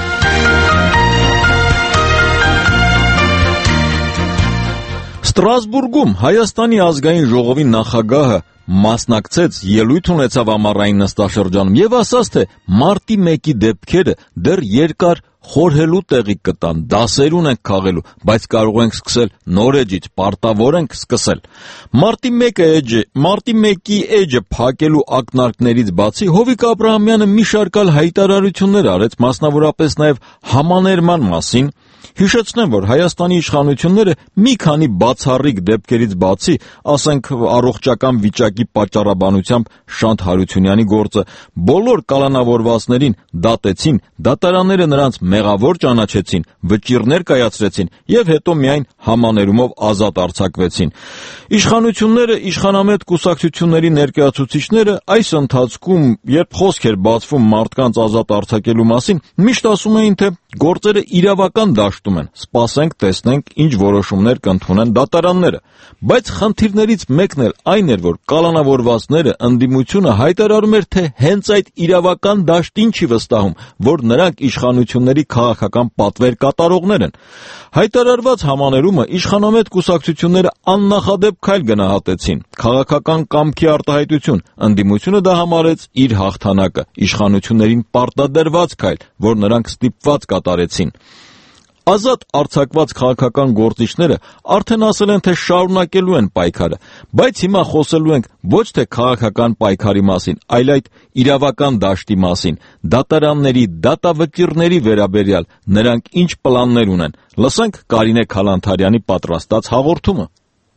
Ստրասբուրգում Հայաստանի ազգային ժողովի նախագահը մասնակցեց, ելույթ ունեցավ ամառային նստաշրջանում եւ ասաց, թե մարտի 1-ի դեպքերը դեռ երկար խորհելու տեղի կտան, դասեր ունենք քաղելու, բայց կարող ենք սկսել նոր էջից, պարտավոր ենք սկսել։ Մարտի 1-ի էջը փակելու ակնարկներից բացի Հովիկ Աբրահամյանը մի շարք այլ հայտարարություններ արեց, մասնավորապես նաեւ համաներման մասին։ Հիշեցնեմ, որ Հայաստանի իշխանությունները մի քանի բացառիկ դեպքերից բացի, ասենք առողջական վիճակի պատճառաբանությամբ Շանթ Հարությունյանի գործը, բոլոր կալանավորվածներին դատեցին, դատարանները նրանց մեղավոր ճանաչեցին, վճիռներ կայացրեցին եւ հետո միայն համաներումով ազատ արձակվեցին։ Իշխանությունները, իշխանամետ կուսակցությունների ներկայացուցիչները այս ընթացքում, երբ խոսք էր բացվում մարդկանց ազատ արձակելու մասին, միշտ ասում էին, թե գործերը իրավական դաշտում են, սպասենք, տեսնենք, ինչ որոշումներ կընդունեն դատարանները։ Բայց խնդիրներից մեկն էլ այն էր, որ կալանավորվածները ընդդիմությունը հայտարարում էր, թե հենց այդ իրավական դաշտին չի վստահում, որ նրանք իշխանությունների քաղաքական պատվեր կատարողներ են։ Հայտարարված համաներումը իշխանամետ կուսակցությունները աննախադեպ քայլ գնահատեցին, քաղաքական կամքի արտահայտություն, ընդդիմությունը դա համարեց իր հաղթանակը, իշխանություններին պարտադրված քայլ, որ նրանք ստիպված կատարեցին։ Ազատ արձակված քաղաքական գործիչները արդեն ասել են, թե շարունակելու են պայքարը, բայց հիմա խոսելու ենք ոչ թե քաղաքական պայքարի մասին, այլ այդ իրավական դաշտի մասին, դատարանների, դատավճիռների վերաբերյալ, նրանք ինչ պլաններ ունեն։ Լսենք Կարինե Քալանթարյանի պատրաստած հաղորդումը։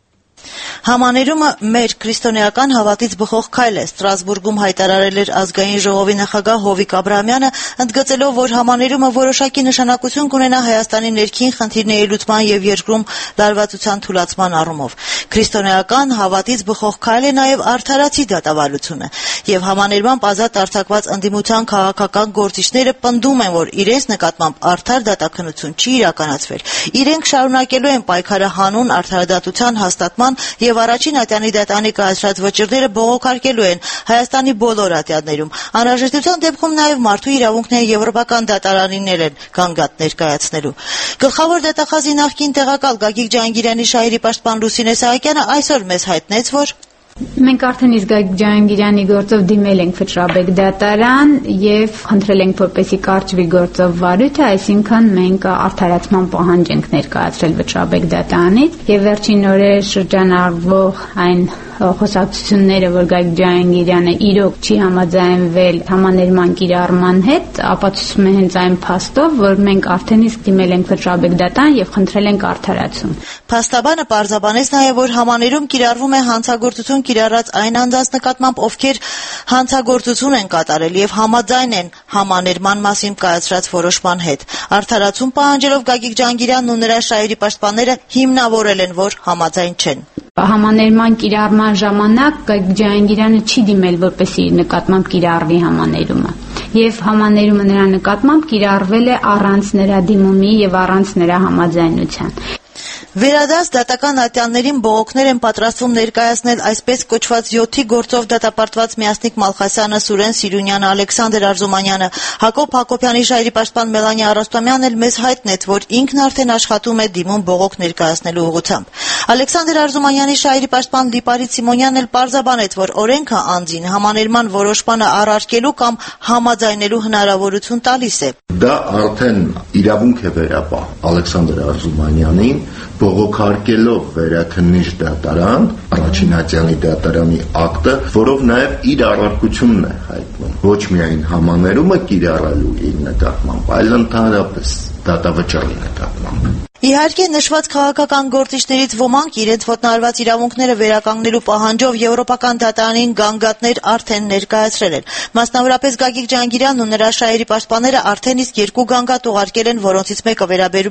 Համաներումը մեր քրիստոնեական հավատից բխող քայլ է, Ստրասբուրգում հայտարարել էր ազգային ժողովի նախագահ Հովիկ Աբրահամյանը, ընդգծելով, որ համաներումը որոշակի նշանակություն կունենա Հայաստանի ներքին խնդիրների լուծման եւ երկրում լարվածության թուլացման առումով։ Քրիստոնեական հավատից բխող քայլ է նաեւ արդարացի դատավարությունը, եւ համաներմամբ ազատ արձակված ընդդիմության քաղաքական գործիչները պնդում են, որ իրենց նկատմամբ արդար դատաքննություն չի իրականացվել։ Իրենք շարունակելու են պայքարը հանուն արդարադատության հաստատման եւ առաջին ատյանի դատանի կայացրած վճիռները բողոքարկելու են Հայաստանի բոլոր ատյաններում։ Անհրաժեշտության դեպքում նաեւ մարդու իրավունքների եվրոպական դատարանին են կանգատ ներկայացնելու։ Գլխավոր դատախազի նախկին տեղակալ Գագիկ Ջահանգիրյանի շահերի պաշտպան Լուսինե Սահակյանը այսօր մեզ հայտնեց, որ մենք արդեն իսկ Գագիկ Ջահանգիրյանի գործով դիմել ենք Վճռաբեկ դատարան եւ խնդրել ենք, որպեսզի կարճվի գործով վարույթը, այսինքն մենք արդարացման պահանջ ենք ներկայացրել Վճռաբեկ դատարանից եւ վերջին օրեր շրջանառվող այն խոսակցությունները, որ Գագիկ Ջահանգիրյանը իրոք չի համաձայնվել համաներման կիրառման հետ, ապացուցում է հենց այն փաստով, որ մենք արդեն իսկ դիմել ենք Վճռաբեկ դատարան եւ խնդրել ենք արդարացում։ Փաստաբանը պարզաբանեց նաեւ, որ համաներում կիրառվում է հանցագործություն կիրառած այն անձանց նկատմամբ, ովքեր հանցագործություն են կատարել եւ համաձայն են համաներման մասին կայացրած որոշման հետ։ Արդարացում պահանջելով Գագիկ Ջահանգիրյանն ու նրա շահերի պաշտպանները հիմնավորել են, որ համաձայն չեն։ Համաներման կիրառման ժամանակ Գագիկ Ջահանգիրյանը չի դիմել, որպեսզի իր նկատմամբ կիրառվի համաներումը։ Եվ համաներումը նրա նկատմամբ կիրառվել է առանց նրա դիմումի եւ առանց նրա համաձայնության։ Վերադարձ դատական ատյաններին բողոքներ են պատրաստվում ներկայացնել այսպես կոչված 7-ի գործով դատապարտված Միասնիկ Մալխասյանը, Սուրեն Սիրունյանը, Ալեքսանդր Արզումանյանը, Հակոբ Հակոբյանի շահերի պաշտպան Մելանիա Արոստոմյանն էլ մեզ հայտնեց, որ ինքն արդեն աշխատում է դիմում բողոք ներկայացնելու ուղղությամբ։ Ալեքսանդր Արզումանյանի շահերի պաշտպան Լիպարիտ Սիմոնյանն էլ պարզաբանեց, որ օրենքը անձին համաներման որոշմանը առարկելու կամ համաձայնելու հնարավորություն տալիս է։ Դա արդեն իրավունք է վերապահ Ալեքսանդր Արզումանյանին բողոքարկելով վերաքննիչ դատարան, առաջին ատյանի դատարանի ակտը, որով նաև իր առարկությունն է հայտնում ոչ միայն համաներումը կիրառելու իր նկատմամբ, այլ ընդհանրապես դատավճռի նկատմամբ։ Իհարկե, նշված քաղաքական գործիչներից ոմանք իրենց ոտնահարված իրավունքները վերականգնելու պահանջով եվրոպական դատարանին գանգատներ արդեն ներկայացրել են։ Մասնավորապես Գագիկ Ջահանգիրյանն ու նրա շահերի պաշտպանները արդեն իսկ 2 գանգատ ուղարկել են, որոնցից մեկը վերաբերում էր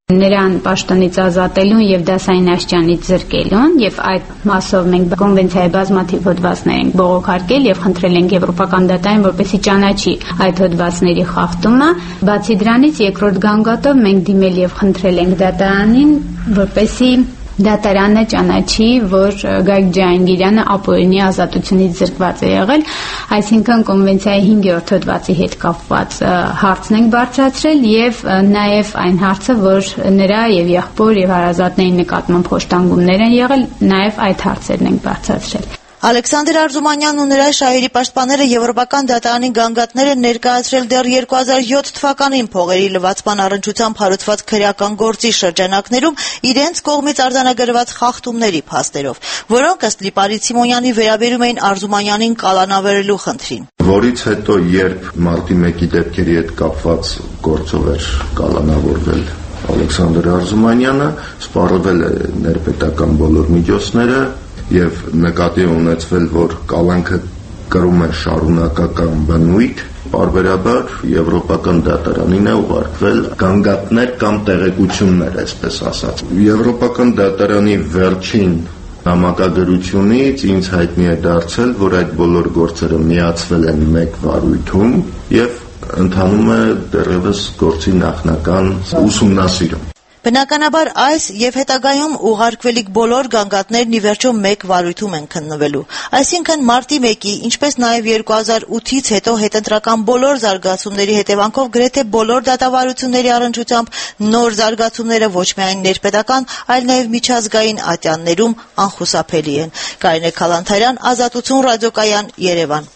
Նրան պաշտոնից ազատելուն եւ դասային աշճանից զրկելուն եւ այդ մասով մենք կոնվենցիայի բազմաթիվ հոդվածներ ենք բողոքարկել եւ խնդրել ենք եվրոպական դատարանին, որպեսզի ճանաչի այդ հոդվածների խախտումը։ Բացի դրանից երկրորդ գանգատով մենք դիմել եւ խնդրել ենք դատարանին, որպեսզի դատարանը ճանաչի, որ Գագիկ Ջահանգիրյանը ապօրինի ազատությունից զրկված է եղել, այսինքն կոնվենցիայի 5-րդ հոդվածի հետ կապված հարցն ենք բարձրացրել եւ նաեւ այն հարցը, որ նրա եւ եղբոր եւ հարազատների նկատմամբ խոշտանգումներ են եղել, նաեւ այդ հարցերն ենք բարձրացրել։ Ալեքսանդր Արզումանյանն ու նրա շահերի պաշտպանները Եվրոպական դատարանի գանգատներ են ներկայացրել դեռ 2007 թվականին փողերի լվացման առնչությամբ հարուցված քրեական գործի շրջանակներում իրենց կողմից արձանագրված խախտումների փաստերով, որոնք ըստ Լիպարիտ Սիմոնյանի վերաբերում էին Արզումանյանին կալանավերելու խնդրին։ Որից հետո, երբ մարտի 1-ի դեպքերի հետ կապված գործով էր կալանավորվել Ալեքսանդր Արզումանյանը, սպառվել է ներպետական բոլոր միջոցները եւ նկատի ունեցվել, որ կալանքը կրում է շարունակական բնույթ, պարբերաբար Եվրոպական դատարանին է ուղարկվել գանգատներ կամ տեղեկություններ, այսպես ասած։ Եվրոպական դատարանի վերջին նամակագրությունից ինձ հայտնի է դարձել, որ այդ բոլոր գործերը միացվել են մեկ վարույթում եւ ընթանում է դեռևս գործի նախնական ուսումնասիրում։ Բնականաբար այս եւ հետագայում ուղարկվելիք բոլոր գանգատներն ի վերջո մեկ վարույթում են քննվելու։ Այսինքն մարտի 1-ի, ինչպես նաեւ 2008-ից հետո հետընտրական բոլոր զարգացումների հետևանքով գրեթե բոլոր դատավարությունների առնչությամբ նոր զարգացումները ոչ միայն ներպետական, այլ նաեւ միջազգային ատյաններում անխուսափելի են։ Կարինե Քալանթարյան, Ազատություն ռադիոկայան, Երևան։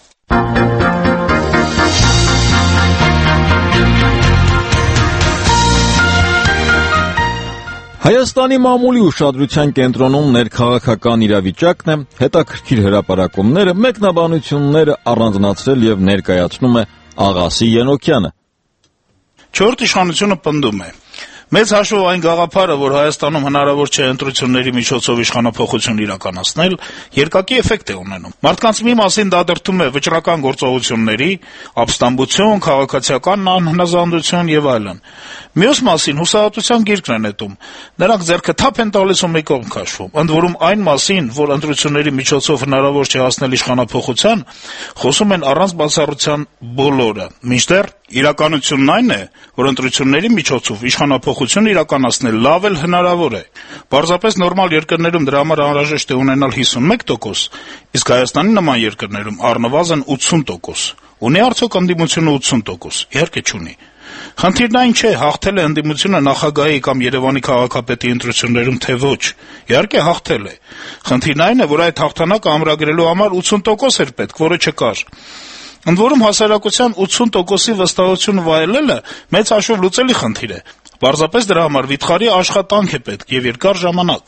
Հայաստանի մամուլի ուշադրության կենտրոնում ներքաղաքական իրավիճակն է, հետաքրքիր հրապարակումները, մեկնաբանությունները առանձնացրել եւ ներկայացնում է Աղասի Ենոքյանը։ Չորրորդ իշխանությունը պնդում է. Մեծ հաշվով այն գաղափարը, որ Հայաստանում հնարավոր չէ ընտրությունների միջոցով իշխանափոխություն իրականացնել, երկակի էֆեկտ է ունենում։ Մարդկանց մի մասին դա դրդում է վճռական գործողությունների, ապստամբություն, քաղաքացիական անհնազանդություն եւ այլն։ Մյուս մասին հուսահատության գիրկն է նետում։ Նրանք ձեռքը թափ են տալիս ու մի կողմ քաշվում։ Ընդ որում այն մասին, որ ընտրությունների միջոցով հնարավոր չէ հասնել իշխանափոխության, խոսում են առանց բացառության բոլորը։ Մինչդեռ իրականությունն այն է, որ ընտրությունների միջոցով իշխանափոխություն իրականացնել լավ էլ հնարավոր է։ Պարզապես նորմալ երկրներում դրա համար անհրաժեշտ է ունենալ 51%, իսկ Հայաստանի նման երկրներում առնվազն 80%։ Ունի արդյոք ընդդիմությունը 80%։ Իհարկե չունի։ Խնդիրն այն չէ, հաղթել է ընդդիմությունը նախագահի կամ Երևանի քաղաքապետի ընտրություններում, թե ոչ։ Իհարկե հաղթել է։ Խնդիրն այն է, որ այդ հաղթանակը ամրագրելու համար 80% էր պետք, որը չկար։ Ընդ որում հասարակության 80%-ի վստահությունը վայելելը մեծ հաշվով լուծելի խնդիր է։ Պարզապես դրա համար վիթխարի աշխատանք է պետք եւ երկար ժամանակ։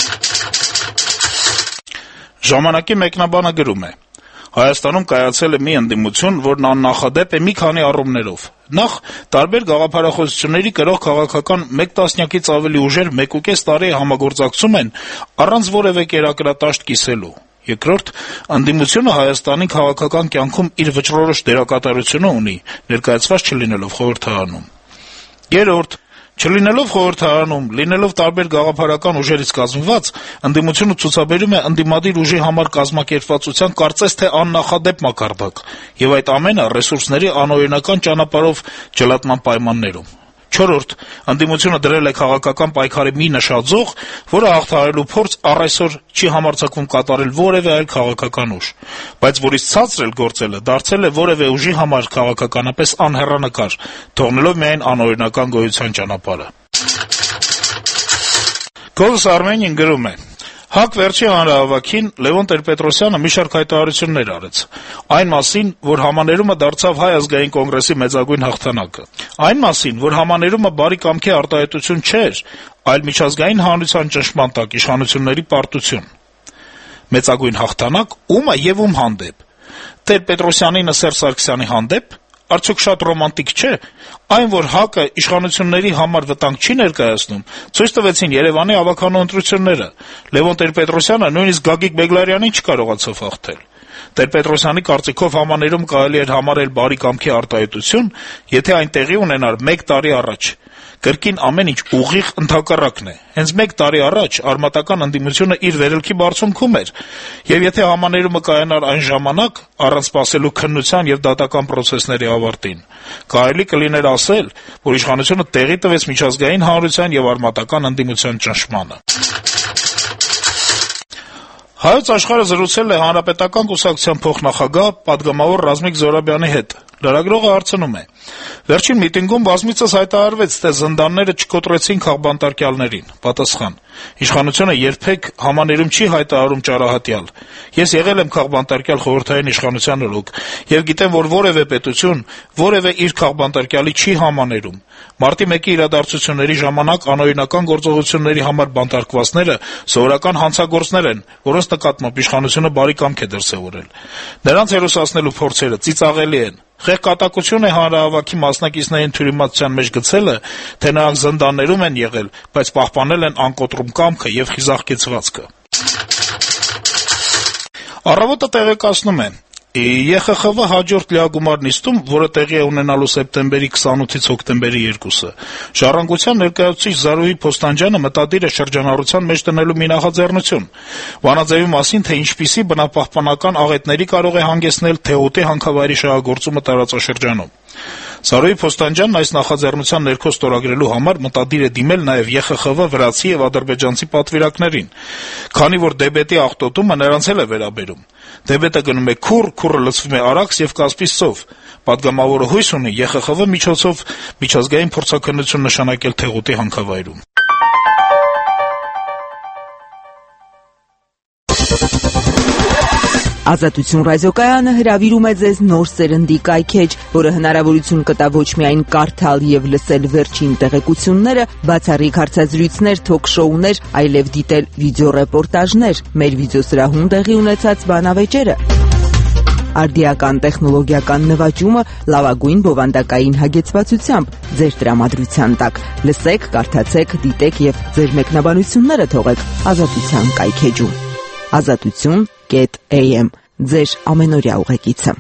Ժամանակի մեկնաբանը գրում է. Հայաստանում կայացել է մի ընդդիմություն, որն աննախադեպ է մի քանի առումներով։ Նախ, տարբեր գաղափարախոսությունների կրող քաղաքական 1 տասնյակից ավելի ուժեր 1.5 տարի համագործակցում են առանց որևէ կերակրատաշտ կիսելու։ Երկրորդ, ընդդիմությունը Հայաստանի քաղաքական կյանքում իր վճռորոշ դերակատարությունը ունի, ներկայացված չլինելով խորհրդարանում։ Երրորդ, չլինելով խորհրդարանում, լինելով տարբեր գաղափարական ուժերից կազմված, ընդդիմությունը ցուցաբերում է ընդդիմադիր ուժի համար կազմակերպվածության կարծես թե աննախադեպ մակարդակ, եւ այդ ամենը ռեսուրսների անօրինական ճանապարհով ջլատման պայմաններում։ Չորրորդ, ընդդիմությունը դրել է քաղաքական պայքարի մի նշաձող, որը հաղթահարելու փորձ առ այսօր չի համարձակվում կատարել որևէ այլ քաղաքական ուժ, բայց որից ցածր էլ գործելը դարձել է որևէ ուժի համար քաղաքականապես անհեռանկար, թողնելով միայն անօրինական գոյության ճանապարհը։ Գոլս Արմենիան գրում է. ՀԱԿ վերջի հանրահավաքին Լևոն Տեր-Պետրոսյանը մի շարք հայտարարություններ արեց, այն մասին, որ համաներումը դարձավ Հայ ազգային կոնգրեսի մեծագույն հաղթանակը, այն մասին, որ համաներումը բարի կամքի արտահայտություն չէր, այլ միջազգային հանրության ճնշման տակ իշխանությունների պարտություն։ Մեծագույն հաղթանակ ում է եւ ում հանդեպ։ Տեր-Պետրոսյանի Սերժ Սարգսյանի հանդեպ։ Արդյոք շատ ռոմանտիկ չէ։ Այն, որ ՀԱԿ-ը իշխանությունների համար վտանգ չի ներկայացնում, ցույց տվեցին Երևանի ավականու ընտրությունները։ Լևոն Տեր-Պետրոսյանը նույնիսկ Գագիկ Բեգլարյանին չկարողացավ հաղթել։ Տեր-Պետրոսյանի կարծիքով համաներում կարելի էր համարել բարի կամքի արտահայտություն, եթե այն տեղի ունենար 1 տարի առաջ։ Կրկին ամեն ինչ ուղիղ ընդհակառակն է։ Հենց 1 տարի առաջ արմատական ընդդիմությունը իր վերելքի բարձունքում էր, եւ եթե համաներումը կայանար այն ժամանակ, առանց սպասելու քննության եւ դատական պրոցեսների ավարտին, կարելի կլիներ ասել, որ իշխանությունը տեղի տվեց միջազգային հանրության եւ արմատական ընդդիմության ճնշմանը։ Հայոց աշխարհը զրուցել է Հանրապետական կուսակցության փոխնախագահ պատգամավոր Ռազմիկ Զոհրաբյանի հետ։ Լրագրողը հարցնում է. Վերջին միտինգում բազմիցս հայտարարվեց, թե զնդանները չկոտրեցին քաղբանտարկյալներին։ Պատասխան. Իշխանությունը երբեք համաներում չի հայտարարում ճարահատյալ։ Ես եղել եմ քաղբանտարկյալ խորհրդային իշխանության օրոք եւ գիտեմ, որ որևէ պետություն որևէ իր քաղբանտարկյալի չի համաներում։ Մարտի 1-ի իրադարձությունների ժամանակ անօրինական գործողությունների համար բանտարկվածները սովորական հանցագործներ են, որոնց նկատմամբ իշխանությունը բարի կամք է դրսևորել։ Նրանց հերոսացնելու փորձերը ծիծաղելի են։ Խեղկատակություն է հանրահավաքի մասնակիցներին թյուրիմացության մեջ գցելը, թե նրանք զնդաններում են եղել, բայց պահպանել են անկոտրում կամքը եւ խիզախ կեցվածքը։ Առավոտը տեղեկացնում է. ԵԽԽՎ հաջորդ լիագումար նիստում, որը տեղի է ունենալու սեպտեմբերի 28-ից հոկտեմբերի 2-ը, Ժառանգության ներկայացուցիչ Զարուհի Փոստանջյանը մտադիր է շրջանառության մեջ դնելու մի նախաձեռնություն։ Վանաձեւի մասին, թե ինչպիսի բնապահպանական աղետների կարող է հանգեցնել Թեղուտի հանքավայրի շահագործումը տարածաշրջանում։ Զարուհի Փոստանջյանն այս նախաձեռնության ներքո ստորագրելու համար մտադիր է դիմել նաև ԵԽԽՎ վրացի եւ ադրբեջանցի պատվիրակներին, քանի որ դեբետի աղտոտումը նրանց էլ է վերաբերում։ Դեբետը գնում է քուռ, քուռը լցվում է Արաքս եւ Կասպից ծով։ Պատգամավորը հույս ունի ԵԽԽՎ միջոցով միջազգային փորձաքննություն նշանակել Թեղուտի հանքավայրում։ Ազատություն ռադիոկայանը հրավիրում է ձեզ նոր սերնդի կայքեջ, որը հնարավորություն կտա ոչ միայն կարդալ եւ լսել վերջին տեղեկությունները, բացառիկ հարցազրույցներ, թոք-շոուներ, այլև դիտել վիդեոռեպորտաժներ, մեր վիդեոսրահում տեղի ունեցած բանավեճերը, արդիական տեխնոլոգիական նվաճումը լավագույն բովանդակային հագեցվածությամբ ձեր տրամադրության տակ։ Լսեք, կարդացեք, դիտեք եւ ձեր մեկնաբանությունները թողեք Ազատության կայքեջում։ Azatutun.am ձեր ամենօրյա ուղեկիցը։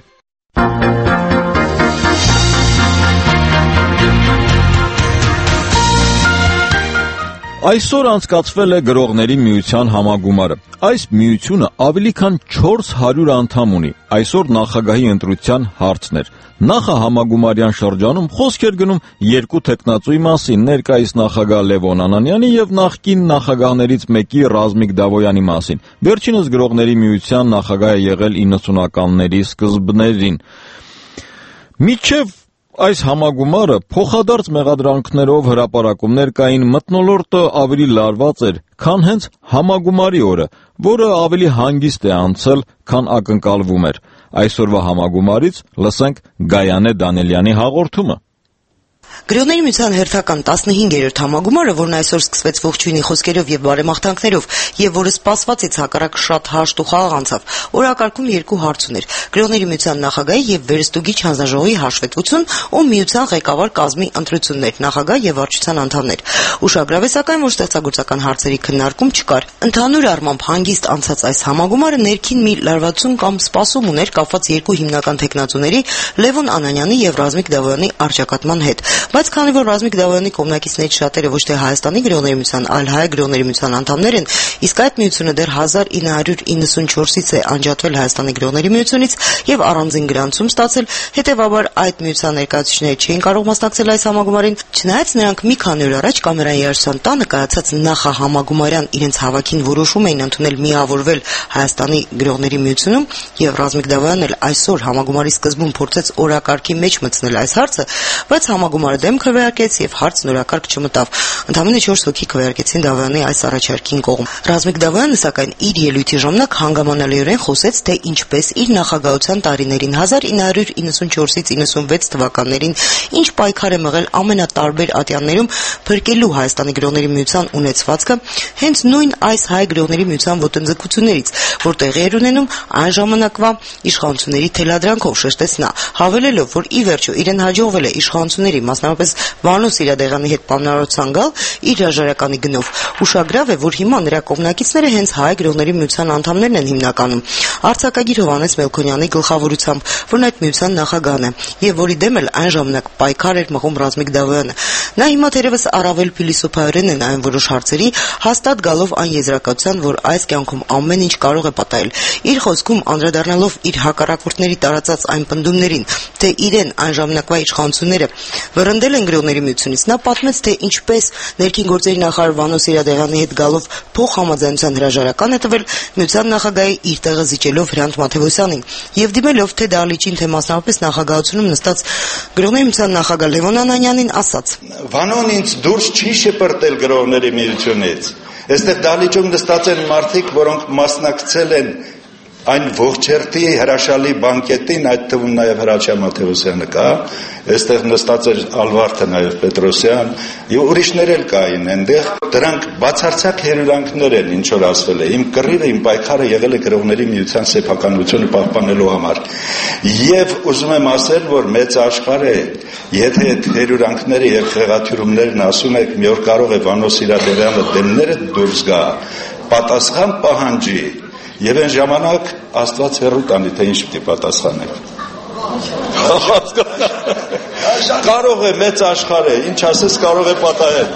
Այսօր անցկացվել է Գրողների միության համագումարը։ Այս միությունը ավելի քան 400 անդամ ունի։ Այսօր նախագահի ընտրության հարցն էր։ Նախահամագումարյան շրջանում խոսք էր գնում երկու տեխնացուի մասին՝ ներկայիս նախագահ Լևոն Անանյանի եւ նախկին նախագահներից մեկի Ռազմիկ Դավոյանի մասին։ Վերջինս Գրողների միության նախագահ է եղել 90-ականների սկզբներին։ Մինչև այս համագումարը փոխադարձ մեղադրանքներով հրապարակումներ կային, մթնոլորտը ավելի լարված էր, քան հենց համագումարի օրը, որը ավելի հանգիստ է անցել, քան ակնկալվում էր։ Այսօրվա համագումարից լսենք Գայանե Դանելյանի հաղորդումը։ Գրողների միության հերթական 15-րդ համագումարը, որն այսօր սկսվեց ողջույնի խոսքերով եւ բարեմաղթանքներով, եւ որը սպասվածից հակառակ շատ հաշտ ու խաղաղ անցավ, օրակարգում երկու հարց ուներ. Գրողների միության նախագահի եւ վերստուգիչ հանձնաժողովի հաշվետվություն ու միության ղեկավար կազմի ընտրություններ, նախագահ եւ վարչության անդամներ։ Ուշագրավ է սակայն, որ ստեղծագործական հարցերի քննարկում չկար։ Ընդհանուր առմամբ հանգիստ անցած այս համագումարը ներքին մի լարվածություն կամ սպասում ուներ կապված երկու հիմնական տեխնացուների Լևոն Անանյանի եւ Ռազմիկ Դավոյանի առճակատման հետ։ Բայց քանի որ Ռազմիկ Դավոյանի կողմնակիցներից շատերը ոչ թե Հայաստանի Գրողների միության, այլ Հայ Գրողների միության անդամներ են, իսկ այդ միությունը դեռ 1994-ից է անջատվել Հայաստանի Գրողների միությունից եւ առանձին գրանցում ստացել, հետեւաբար այդ միության ներկայացուցիչները չէին կարող մասնակցել այս համագումարին, չնայած նրանք մի քանի օր առաջ կամերային երաժշտության տանը կայացած նախահամագումարյան իրենց հավաքին որոշում էին ընդունել միավորվել Հայաստանի Գրողների միությունում եւ Ռազմիկ Դավոյանն էլ այսօր համագումարի սկզբում փորձեց օրակարգի մեջ մտցնել այս հարցը, բայց համագումարը դեմ քվեարկեց եւ հարցն օրակարգ չմտավ։ Ընդամենը 4 հոգի քվեարկեցին Դավոյանի այս առաջարկին կողմ։ Ռազմիկ Դավոյանը սակայն իր ելույթի ժամանակ հանգամանալիորեն խոսեց, թե ինչպես իր նախագահության տարիներին 1994-ից 96 թվականներին ինչ պայքար է մղել ամենատարբեր ատյաններում փրկելու Հայաստանի Գրողների միության ունեցվածքը հենց նույն այս Հայ Գրողների միության ոտնձգություններից, որ տեղի էր ունենում այն ժամանակվա իշխանությունների թելադրանքով, շեշտեց նա, հավելելով, որ ի վերջո իրեն հաջողվել է իշխանությունների, մասնավորապես Վանո Սիրադեղյանի հետ պայմանավորության գալ իր հրաժարականի գնով։ Ուշագրավ է, որ հիմա նրա կողմնակիցները հենց Հայ Գրողների միության անդամներն են հիմնականում։ Արձակագիր Հովհաննես Մելքոնյանի գլխավորությամբ, որն այդ միության նախագահն է, եւ որի դեմ էլ այն ժամանակ պայքար էր մղում Ռազմիկ Դավոյանը։ Նա հիմա թերևս առավել փիլիսոփայորեն է նայում որոշ հարցերի, հաստատ գալով այն եզրակացության, որ այս կյանքում ամեն ինչ կարող է պատահել։ Իր խոսքում անդրադառնալով իր հակառակորդների տարածած այն պնդումներին, թե իրեն այն ժամանակվա իշխանությունները վռնդել են գրողների միությունից, նա պատմեց, թե ինչպես ներքին գործերի նախարար Վանո Սիրադեղյանի հետ գալով փոխհամաձայնության հրաժարական է տվել միության նախագահի իր տեղը զիջելով Հրանտ Մաթևոսյանին եւ դիմելով թե Դահլիճին, թե մասնավորապես նախագահությունում նստած գրողների միության նախագահ Լևոն Անանյանին ասաց. Վանոն ինձ դուրս չի շպրտել գրողների միությունից։ Այստեղ Դահլիճում նստած են մարդիկ, որոնք մասնակցել են այն ողջերթի հրաշալի բանկետին, այդ թվում նաև Հրաչյա Մաթևոսյանը կա, այստեղ նստած էր Ալվարդը նաև Պետրոսյան, եւ ուրիշներ էլ կային այնտեղ, դրանք բացարձակ հերյուրանքներ են, ինչ որ ասվել է։ Իմ կռիվը, իմ պայքարը եղել է գրողների միության սեփականությունը պահպանելու համար։ Եվ ուզում եմ ասել, որ մեծ աշխարհ է, եթե այդ հերյուրանքները եւ խեղաթյուրումներն ասում եք, մի օր կարող է Վանո Սիրադեղյանը դեմները դուրս գա, պատասխան պահանջի։ Եվ այն ժամանակ Աստված հեռու տանի, թե ինչ պիտի պատասխանեք։ Կարող է մեծ աշխարհ է, ինչ ասես կարող է պատահել։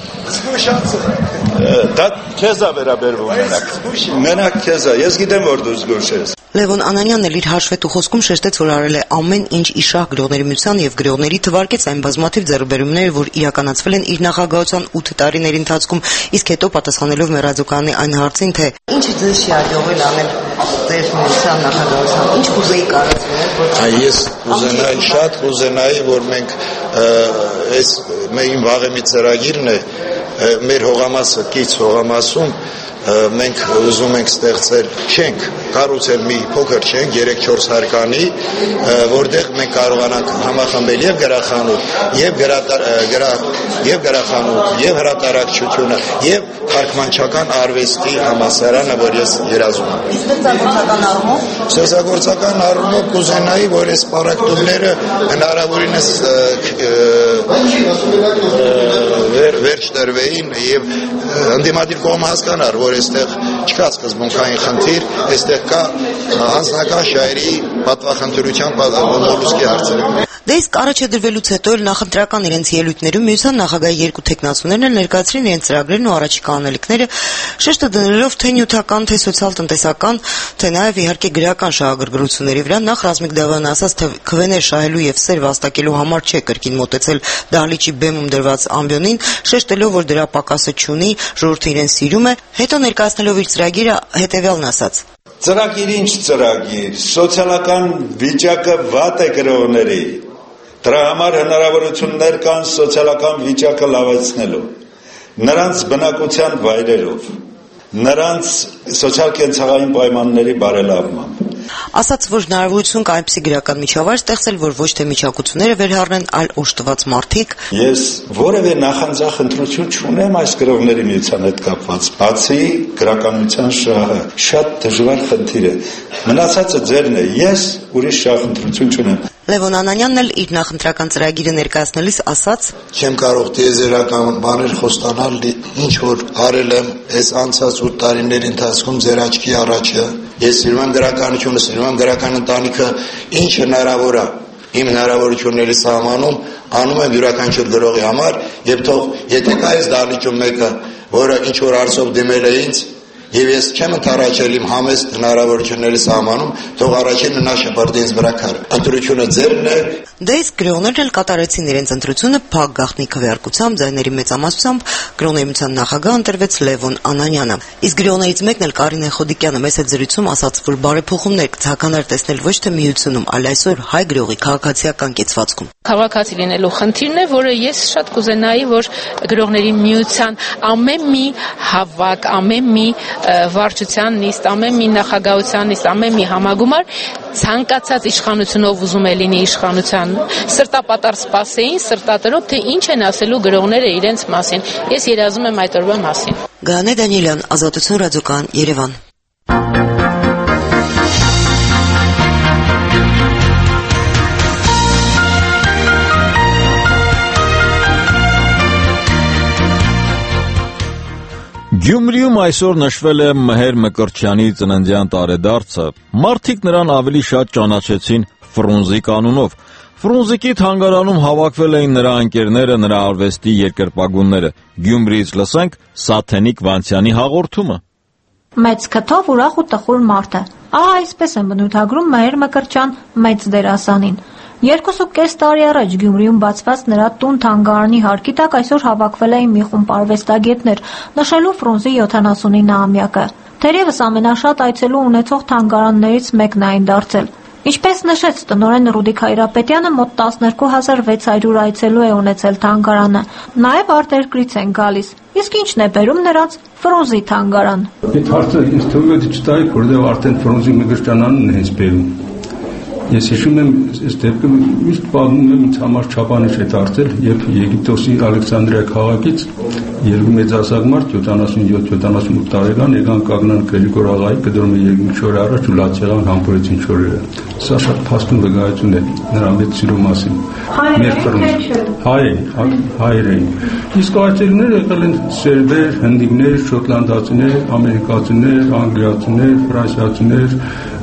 Դա քեզ է վերաբերվում մենակ քեզ է, ես գիտեմ, որ դու զգուշ ես։ Լևոն Անանյանն էլ իր հաշվետու խոսքում շեշտեց, որ արել է ամեն ինչ իշահ գրողների միության եւ գրողների թվարկեց այն բազմաթիվ ձեռքբերումները, որ իրականացվել են իր նախագահության 8 տարիների ընթացքում, իսկ հետո պատասխանելով մեր ռադիոկայանի այն հարցին, թե ինչը ձեզ չի աջողել անել ձեր միության նախագահության, ինչ կուզեի կարծել։ Ես կուզենայի, շատ կուզենայի, որ մենք այս մեր վաղեմի ծրագիրն է, մեր հողամասը կից հողամասում մենք ուզում ենք ստեղծել շենք, կառուցել մի փոքր շենք 3-4 հարկանի, որտեղ մենք կարողանանք համախմբել եւ գրախանութ, եւ գրախանութ, եւ հրատարակչությունը, եւ թարգմանչական արվեստի համալսարանը, որ ես երազում եմ։ Ստեղծագործական առումով կուզենայի, որ այս պարակտումները հնարավորինս վերջ տրվեին եւ ընդդիմադիր կողմը հասկանար, որ այստեղ չկա սկզբունքային խնդիր, այստեղ կա անձնական շահերի պատվախնդրության մոլուսկի հարցեր։ Դե իսկ առաջադրվելուց հետո էլ նախընտրական իրենց ելույթներում միության նախագահի երկու տեխնացուներն էլ ներկայացրին իրենց ծրագրերն ու առաջիկա անելիքները, շեշտը դնելով թե նյութական, թե սոցիալ-տնտեսական, թե նաև իհարկե գրական շահագրգռությունների վրա։ Նախ Ռազմիկ Դավոյանը ասաց, թե քվեներ շահելու եւ սեր վաստակելու համար չէ կրկին մոտեցել Դահլիճի բեմում դրված ամբիոնին, շեշտելով, որ դրա պակասը չունի, ժողովուրդը իրեն սիրում է, հետո ներկայացնելով իր ծրագիրը հետեւյալն ասաց. Ծրագիր ինչ ծրագիր, սոցիալական վիճակը վատ է գրողների, դրա համար հնարավորություններ կան սոցիալական վիճակը լավացնելու, նրանց բնակության վայրերով, նրանց սոցիալ-կենցաղային պայմանների բարելավմամբ։ Ասաց, որ հնարավորություն կա այնպիսի գրական միջավայր ստեղծել, որ ոչ թե միջակությունները վերհառնեն, այլ օժտված մարդիկ։ Ես որևէ նախանձախ ընտրություն չունեմ այս գրողների միության հետ կապված, բացի գրականության շահը, շատ դժվար խնդիր է։ Մնացածը ձերն է, ես ուրիշ շահ ընտրություն չունեմ։ Լևոն Անանյանն էլ իր նախընտրական ծրագիրը ներկայացնելիս ասաց. Չեմ կարող տիեզերական բաներ խոստանալ, ինչ որ արել եմ այս անցած 8 տարիների ընթացքում ձեր աչքի առաջը։ Ես սիրում եմ գրականությունը, սիրում եմ գրական ընտանիքը, ինչ հնարավոր է իմ հնարավորությունների սահմանում անում եմ յուրաքանչյուր գրողի համար եւ թող եթե կա այս Դահլիճում մեկը, որը ինչ որ արծով դիմել է ինձ եւ ես չեմ ընթառաջել իմ համեստ հնարավորությունների սահմանում, թող առաջինը նա շպրտի ինձ վրա քար։ Ընտրությունը ձերն է։ Դե իսկ գրողներն էլ կատարեցին իրենց ընտրությունը փակ գաղտնի քվեարկությամբ, ձայների մեծամասնությամբ գրողների միության նախագահ ընտրվեց Լևոն Անանյանը։ Իսկ գրողներից մեկն էլ Կարինե Խոդիկյանը մեծ հետ զրույցում ասաց, որ բարեփոխումներ կցականար տեսնել ոչ թե միությունում, այլ այսօր հայ գրողի քաղաքացիական կեցվածքում։ Քաղաքացի լինելու խնդիրն է, որը ես շատ կուզենայի, որ գրողների միության ամեն մի հավաք, ամեն մի վարչության նիստ, ամեն մի նախագահության նիստ, ամեն մի համագումար ցանկացած իշխանությունով ուզում է լինի իշխանության սրտապատար սպասեին, սրտատրոփ, թե ինչ են ասելու գրողները իրենց մասին։ Ես երազում եմ այդ օրվա մասին։ Գանե Դանիելյան, Ազատություն ռադիոկայան, Երևան։ Գյումրիում այսօր նշվել է Մհեր Մկրտչյանի ծննդյան տարեդարձը։ Մարդիկ նրան ավելի շատ ճանաչեցին Ֆրունզիկ անունով։ Ֆրունզիկի թանգարանում հավաքվել էին նրա ընկերները, նրա արվեստի երկրպագունները։ Գյումրիից լսենք Սաթենիկ Վանցյանի հաղորդումը։ Մեծ քթով ուրախ ու տխուր մարդ է։ Այսպես են բնութագրում Մհեր Մկրտչյան մեծ դերասանին։ 2.5 տարի առաջ Գյումրիում բացված նրա տուն-թանգարանի հարկի տակ այսօր հավաքվել էին մի խումբ արվեստագետներ, նշելու Ֆրունզի 79-ամյակը։ Թերևս ամենաշատ այցելու ունեցող թանգարաններից մեկն այն դարձել։ Ինչպես նշեց տնօրեն Ռուդիկ Հայրապետյանը, մոտ 12600 այցելու է ունեցել թանգարանը։ Նաև արտերկրից են գալիս։ Իսկ ինչն է բերում նրանց Ֆրունզի թանգարան։ Այդ հարցը ինձ թվում է չտայի, որտեղ արդեն Ֆրունզի Մկրտչյանն է հենց բերում։ Ես հիշում եմ, այս դեպքը միշտ պատմում եմ, ինձ համար չափանիշ է դարձել, երբ Եգիպտոսի Ալեքսանդրիա քաղաքից երկու մեծահասակ մարդ 77-78 տարեկան եկան կանգնան Գրիգոր աղայի կդրում է երկու չոր առաջ ու լաց եղան համբուրեցին չորերը։ Սա շատ փաստուն վկայություն է նրա մեծ սիրո մասին։ Հայեր էին։ Իսկ այցելուները եղել են սերբեր, հնդիկներ, շոտլանդացիներ, ամերիկացիներ, անգլիացիներ, ֆրանսիացիներ,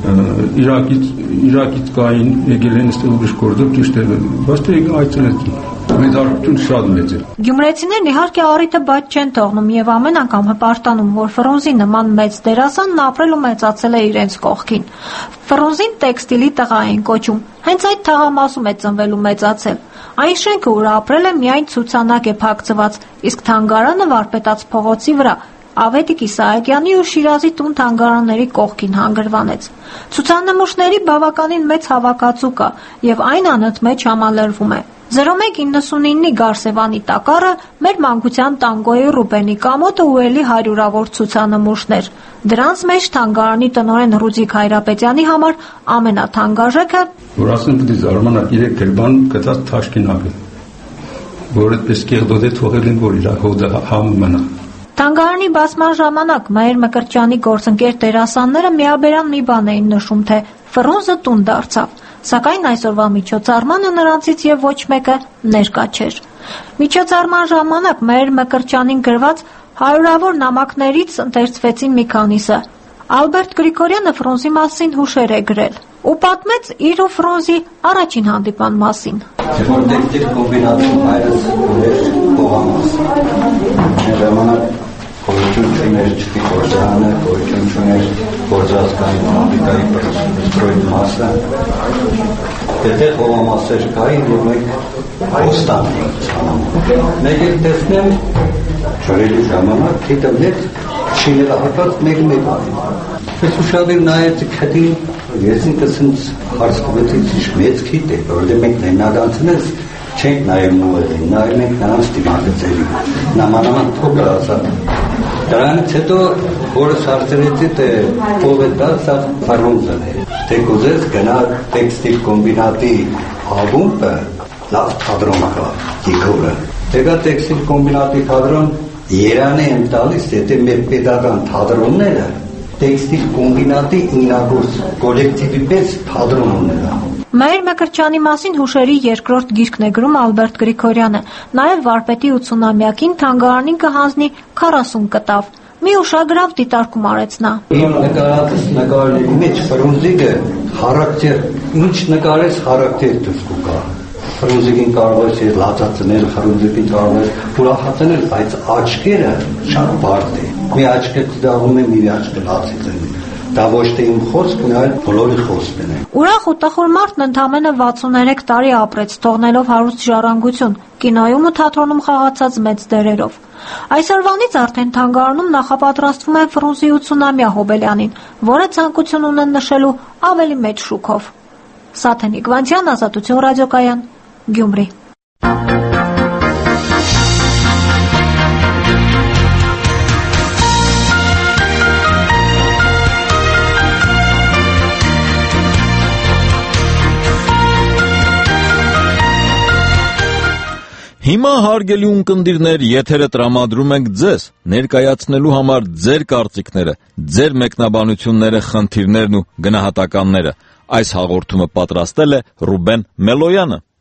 Իրաքից կային, եկել են այստեղ ուրիշ գործով, ճիշտ է, բայց թե այցելեցին։ Մեծարություն շատ մեծ է։ Գյումրեցիներն իհարկե առիթը բաց չեն թողնում եւ ամեն անգամ հպարտանում, որ Ֆրունզի նման մեծ դերասանն ապրել ու մեծացել է իրենց կողքին։ Ֆրունզին տեքստիլի տղա են կոչում։ Հենց այդ թաղամասում է ծնվել ու մեծացել։ Այն շենքը, ուր ապրել է, միայն ցուցանակ է փակցված, իսկ թանգարանը Վարպետաց փողոցի վրա Ավետիք Իսահակյանի ու Շիրազի տուն թանգարանների կողքին հանգրվանեց։ Ցուցանմուշների բավականին մեծ հավաքածու կա եւ այն անընդմեջ համալրվում է։ 0199-ի Գարսևանի տակառը մեր մանկության տանգոյի Ռուբենի կամոտը ու էլի հարյուրավոր ցուցանմուշներ։ Դրանց մեջ թանգարանի տնօրեն Ռուդիկ Հայրապետյանի համար ամենաթանկարժեքը, որ ասեմ դից արմանակ 3 գրբան գտած Թաշկինակ է, որ այդպես կեղդոդե թողել են, որ իր հոդը համ մնա։ Թանգարանի բացման ժամանակ Մհեր Մկրտչյանի գործընկեր դերասանները միաբերան մի բան էին նշում, թե Ֆրունզը տուն դարձավ, սակայն այսօրվա միջոցառմանը նրանցից եւ ոչ մեկը ներկա չէր։ Միջոցառման ժամանակ Մհեր Մկրտչյանին գրված հարյուրավոր նամակներից ընթերցվեցին մի քանիսը։ Ալբերտ Գրիգորյանը Ֆրունզի մասին հուշեր է գրել ու պատմեց իր ու Ֆրունզի առաջին հանդիպման մասին։ Որ դեպի կոմբինացիա հայրս ժամանակ գոյություն չուներ չպի գործարանը, գոյություն չուներ գործազգային ֆաբրիկայի ստրոյի մասը։ Դե հողամասեր կային, որ մենք ոստան ենք։ Մեկ էլ տեսնեմ ճորելի ժամանակ դիտը մեծ շիները հատված մեկ այն։ Ես ուշադիր նայեցի քդին, ես ինքս հարցկվեցի մեծ քիտ է, որտեղ մենք նայնականցնես չենք նայել նույնին, նայել ենք նրանց դիմագծերի, նամանաման թոբը ասատ։ Դրանից հետո, որս հարցերեցի, թե ով է դա, սա Ֆրունզն է։ Թե կուզես գնալ տեքստիլ կոմբինատի աղումբը, լավ թադրոն կա, եկորը։ Դեգա տեքստիլ կոմբինատի թադրոն Երանի եմ տալիս, եթե մեր պետական թադրոնները տեքստիլ կոմբինատի ինագործ կոլեկտիվի պես թադրոն ունենա։ Մհեր Մկրտչյանի մասին հուշերի երկրորդ գիրքն է գրում Ալբերտ Գրիգորյանը, նաև Վարպետի 80-ամյակին թանգարանին կհանձնի 40 կտավ։ Մի ուշագրավ դիտարկում արեց նա։ Իմ նկարած նկարների մեջ Ֆրունզիկը характер, ինչ նկարես характер դուսկու կա։ Ֆրունզիկին կարող է լացածնել, Ֆրունզիկին կարող է ուրախացնել, բայց աչքերը շատ բարդ է։ Մի աչքը դառնում է, մի աչքը լացից է։ Դա ոչ թե իմ խոսքն է, այլ բոլորի խոսքն է։ Ուրախ ու տխուր մարդն ընդամենը 63 տարի ապրեց, թողնելով հարուստ ժառանգություն, կինոյում ու թատրոնում խաղացած մեծ դերերով։ Այսօրվանից արդեն թանգարանում նախապատրաստվում են Ֆրունզի 80-ամյա հոբելյանին, որը ցանկություն ունեն նշելու ավելի մեծ շուքով։ Սաթենիկ Վանցյան, Ազատություն ռադիոկայան, Գյումրի։ Հիմա հարգելի ունկնդիրներ, եթերը տրամադրում ենք ձեզ, ներկայացնելու համար ձեր կարծիքները, ձեր մեկնաբանությունները, խնդիրներն ու գնահատականները։ Այս հաղորդումը պատրաստել է Ռուբեն Մելոյանը։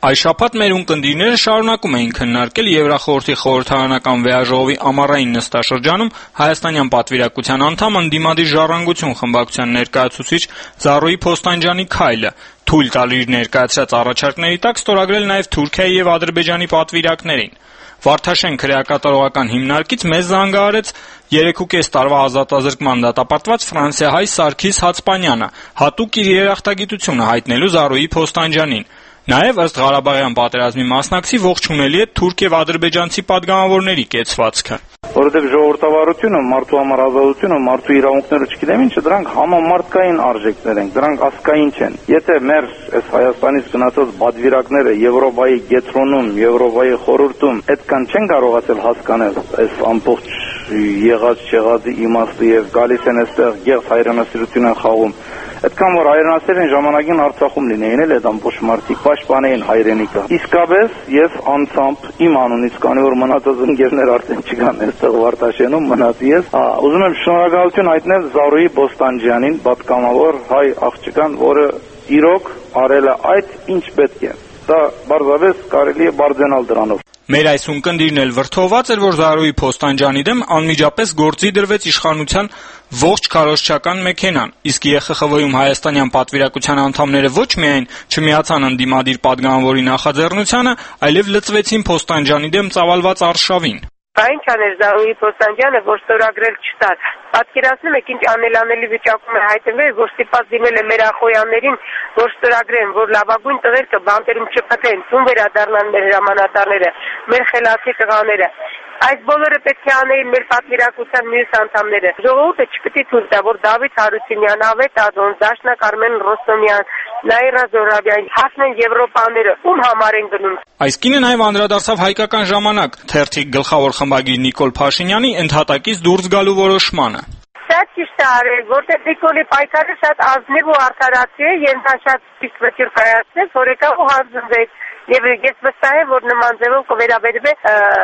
Այս շաբաթ մեր ունկնդիրները շարունակում էին քննարկել Եվրախորհրդի խորհրդարանական վեաժողովի ամառային նստաշրջանում հայաստանյան պատվիրակության անդամ ընդդիմադիր ժառանգություն խմբակցության ներկայացուցիչ Զառուհի Փոստանջյանի քայլը թույլ տալու իր ներկայացրած առաջարկների տակ ստորագրել նաև Թուրքիայի եւ Ադրբեջանի պատվիրակներին։ Վարդաշենք քրեակատարողական հիմնարկից մեզ զանգահարեց 3.5 տարվա ազատազրկման դատապարտված ֆրանսիահայ Սարգիս Հացպանյանը, հատուկ իր երախտագիտությունը հայտնելու Զառուհի Փոստանջյանին։ Նաև ըստ Ղարաբաղյան պատերազմի մասնակցի ողջունելի է թուրք եւ ադրբեջանցի падգամավորների կեցվածքը։ Որովհետեւ ժողովրդավարությունը, մարդու համար ազատությունը, մարդու իրավունքները, չգիտեմ ինչ, դրանք համամարտկային արժեքներ են, դրանք ազգային չեն։ Եթե մեր այս Հայաստանից գնացած բادվիրակները Եվրոպայի գետրոնում, Եվրոպայի խորհրդում այդքան չեն կարողացել հասկանալ այս ամբողջ եղած-չեղածի իմաստը եւ գալիս են այստեղ գեղձ հայրենասիրություն են խաղում, այդքան որ հայրենասերին ժամանակին Արցախում լինեին էլ այդ ամբողջ մարդիկ պաշտպանեին հայրենիքը։ Իսկապես ես անցամբ իմ անունից, քանի որ մնացած ընկերներ արդեն չկան այստեղ Վարդաշենում, մնաց ես, ուզում եմ շնորհակալություն հայտնել Զառուհի Փոստանջյանին, պատգամավոր հայ աղջկան, որը իրոք արել է այդ, ինչ պետք է։ Դա բարձրապես կարելի է բարձրանալ դրանով։ Մեր այս ունկնդիրն էլ վրդովված էր, որ Զառուհի Փոստանջյանի դեմ անմիջապես գործի դրվեց իշխանության ողջ քարոզչական մեքենան, իսկ ԵԽԽՎ-ում հայաստանյան պատվիրակության անդամները ոչ միայն չմիացան ընդդիմադիր падգամավորի նախաձեռնությանը, այլև լծվեցին Փոստանջյանի դեմ ծավալված արշավին։ Ինչ աներ Զառուհի Փոստանջյանը, որ ստորագրել չտար։ Պատկերացնում եք, ինչ անելանելի վիճակում է հայտնվել, որ ստիպված դիմել է մեր ախոյաններին, որ ստորագրեն, որ լավագույն տղերքը բանտերում չփթեն, ցուն վերադառնան մեր հրամանատարները, մեր խելացի տղաները։ Այս բոլորը պետք է անեին մեր պատվիրակության մյուս անդամները։ Ժողովուրդը չպետք է թույլ տա, որ Դավիթ Հարությունյան, Ավետ Ադոն, Դաշնակ Արմեն Ռոստոմյան, Նաիրա Զոհրաբյան հասնեն Եվրոպաները, ում համար են գնում։ Այս կինը նաև անդրադարձավ Հայկական ժամանակ թերթի գլխավոր խմբագիր Նիկոլ Փաշինյանի ընդհատակից դուրս գալու որոշմանը։ Շատ ճիշտ է արել, որտեղ Նիկոլի պայքարը շատ ազնիվ ու արդարացի է, եւ նա շատ ճիշտ վճիռ կայացրեց, որ եկավ ու հանձնվեց։ Եվ ես վստահ եմ, որ նման ձևով կվերաբերվի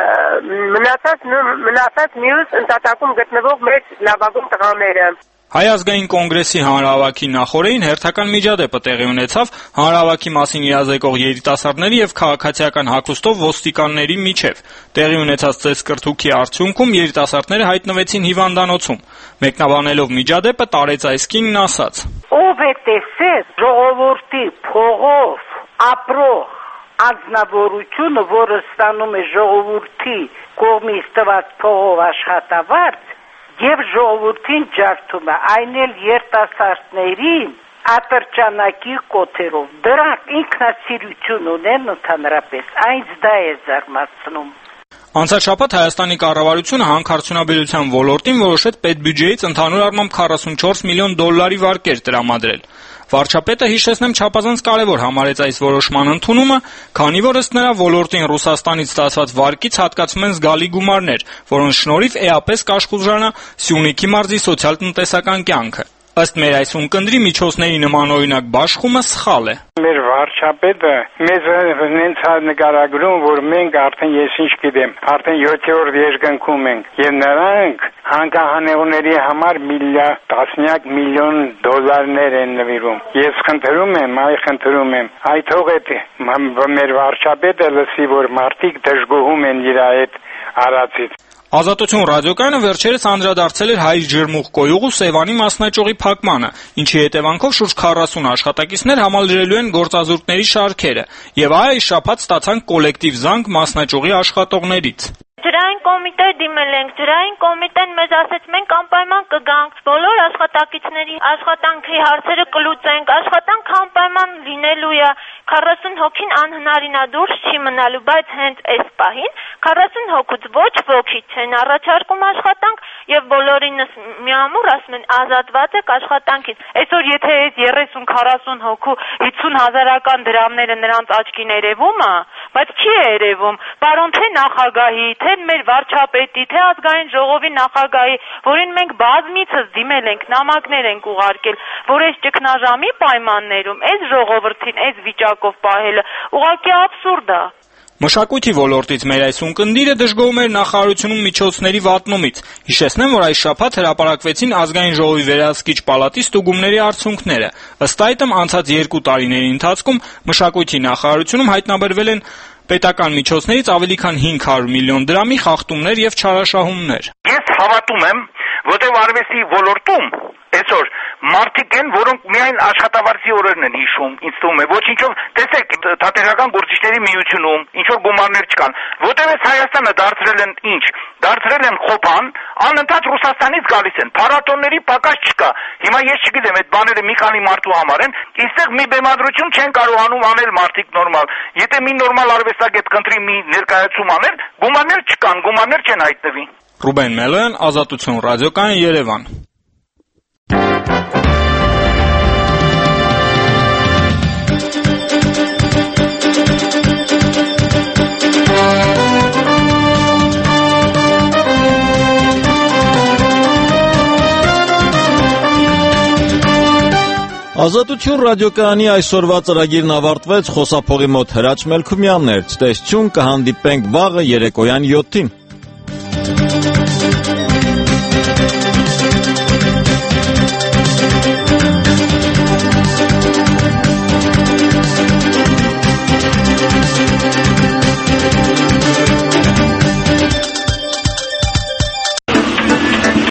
մնացած մյուս ընդհատակում գտնվող մեր լավագույն տղաները։ Հայ ազգային կոնգրեսի հանրահավաքի նախօրեին հերթական միջադեպը տեղի ունեցավ հանրահավաքի մասին իրազեկող երիտասարդների եւ քաղաքացիական հագուստով ոստիկանների միջև։ Տեղի ունեցած ծեսկրթուքի արդյունքում երիտասարդները հայտնվեցին հիվանդանոցում։ Մեկնաբանելով միջադեպը տարեց այս կինն ասաց. Ով է տեսել ժողովրդի փողով ապրող անձնավորությունը, որը ստանում է ժողովրդի կողմից տված փողով աշխատավարձ եւ ժողովրդին ջարդում է, այն էլ երիտասարդներին ատրճանակի կոթերով։ Դրանք ինքնասիրություն ունեն ընդհանրապես, այնց դա է զարմացնում։ Անցած շաբաթ Հայաստանի կառավարությունը հանքարդյունաբերության ոլորտին որոշեց պետբյուջեից ընդհանուր առմամբ 44 միլիոն դոլարի վարկեր տրամադրել։ Վարչապետը, հիշեցնեմ, չափազանց կարևոր համարեց այս որոշման ընդունումը, քանի որ ըստ նրա ոլորտին Ռուսաստանից ստացված վարկից հատկացում են զգալի գումարներ, որոնց շնորհիվ էապես կաշխուժանա Սյունիքի մարզի սոցիալ-տնտեսական կյանքը։ Ըստ մեր այս ունկնդրի միջոցների նմանօրինակ բաշխումը սխալ է։ Մեր վարչապետը մեզ նենց նկարագրում, որ մենք արդեն ես ինչ գիտեմ, արդեն 7-րդ երկնքում ենք, եւ նրանք հանքահանողների համար տասնյակ միլիոն դոլարներ են նվիրում։ Ես խնդրում եմ, այ թող այդ մեր վարչապետը լսի, որ մարդիկ դժգոհում են իր այդ արածից։ Ազատություն ռադիոկայանը վերջերս անդրադարձել էր Հայ ջրմուղ-կոյուղու Սևանի մասնաճյուղի փակմանը, ինչի հետևանքով շուրջ 40 աշխատակիցներ համալրելու են գործազուրկների շարքերը, եւ այս շաբաթ ստացան կոլեկտիվ զանգ մասնաճյուղի աշխատողներից։ Ջրային կոմիտե դիմել ենք, ջրային կոմիտեն մեզ ասեց մենք անպայման կգանք, բոլոր աշխատակիցների աշխատանքի հարցերը կլուծենք, աշխատանք անպայման լինելու է, 40 հոգին անհնարին է դուրս չի մնալու, բայց հենց այս պահին 40 հոգուց ոչ ոքի չեն առաջարկում աշխատանք եւ բոլորինս միամուր ասում են ազատված եք աշխատանքից։ Այսօր եթե այս 30-40 հոգու 50,000-ական դրամները նրանց աչքին երևում է, բայց չի երևում, պարոն թե նախագահի, թե մեր վարչապետի, թե ազգային ժողովի նախագահի, որին մենք բազմիցս դիմել ենք, նամակներ ենք ուղարկել, որ այս ճգնաժամի պայմաններում այս ժողովրդին այս վիճակով պահելը ուղղակի աբսուրդ է։ Մշակույթի ոլորտից մեր այս ունկնդիրը դժգոհում էր նախարարությունում միջոցների վատնումից։ Հիշեցնեմ, որ այս շաբաթ հրապարակվեցին ազգային ժողովի վերահսկիչ պալատի ստուգումների արդյունքները։ Ըստ այդմ, անցած 2 տարիների ընթացքում մշակույթի նախարարությունում հայտնաբերվել են պետական միջոցներից ավելի քան 500 միլիոն դրամի խախտումներ եւ չարաշահումներ։ Ես հավատում եմ, որտեղ արվեստի ոլորտում այսօր մարդիկ են, որոնք միայն աշխատավարձի օրերն են հիշում, ինձ թվում է, ոչինչով, տեսեք, թատերական գործիչների միությունում ինչ որ գումարներ չկան, որտեղ էս Հայաստանը դարձրել են ինչ, դարձրել են խոփան, անընդհատ Ռուսաստանից գալիս են, փառատոնների պակաս չկա։ Հիմա ես չգիտեմ, այդ բաները մի քանի մարդու համար են, այստեղ մի բեմադրություն չեն կարողանում անել մարդիկ նորմալ։ Եթե մի նորմալ արվեստագետ կընտրի մի ներկայացում աներ, գումարներ չկան, գումարներ չեն հայտնվի։ Ռուբեն Մելոյան, Ազատություն ռադիոկայան, Երևան։ Ազատություն ռադիոկայանի այսօրվա ծրագիրն ավարտվեց, խոսափողի մոտ Հրաչ Մելքումյանն էր, ցտեսություն, կհանդիպենք վաղը երեկոյան 7-ին։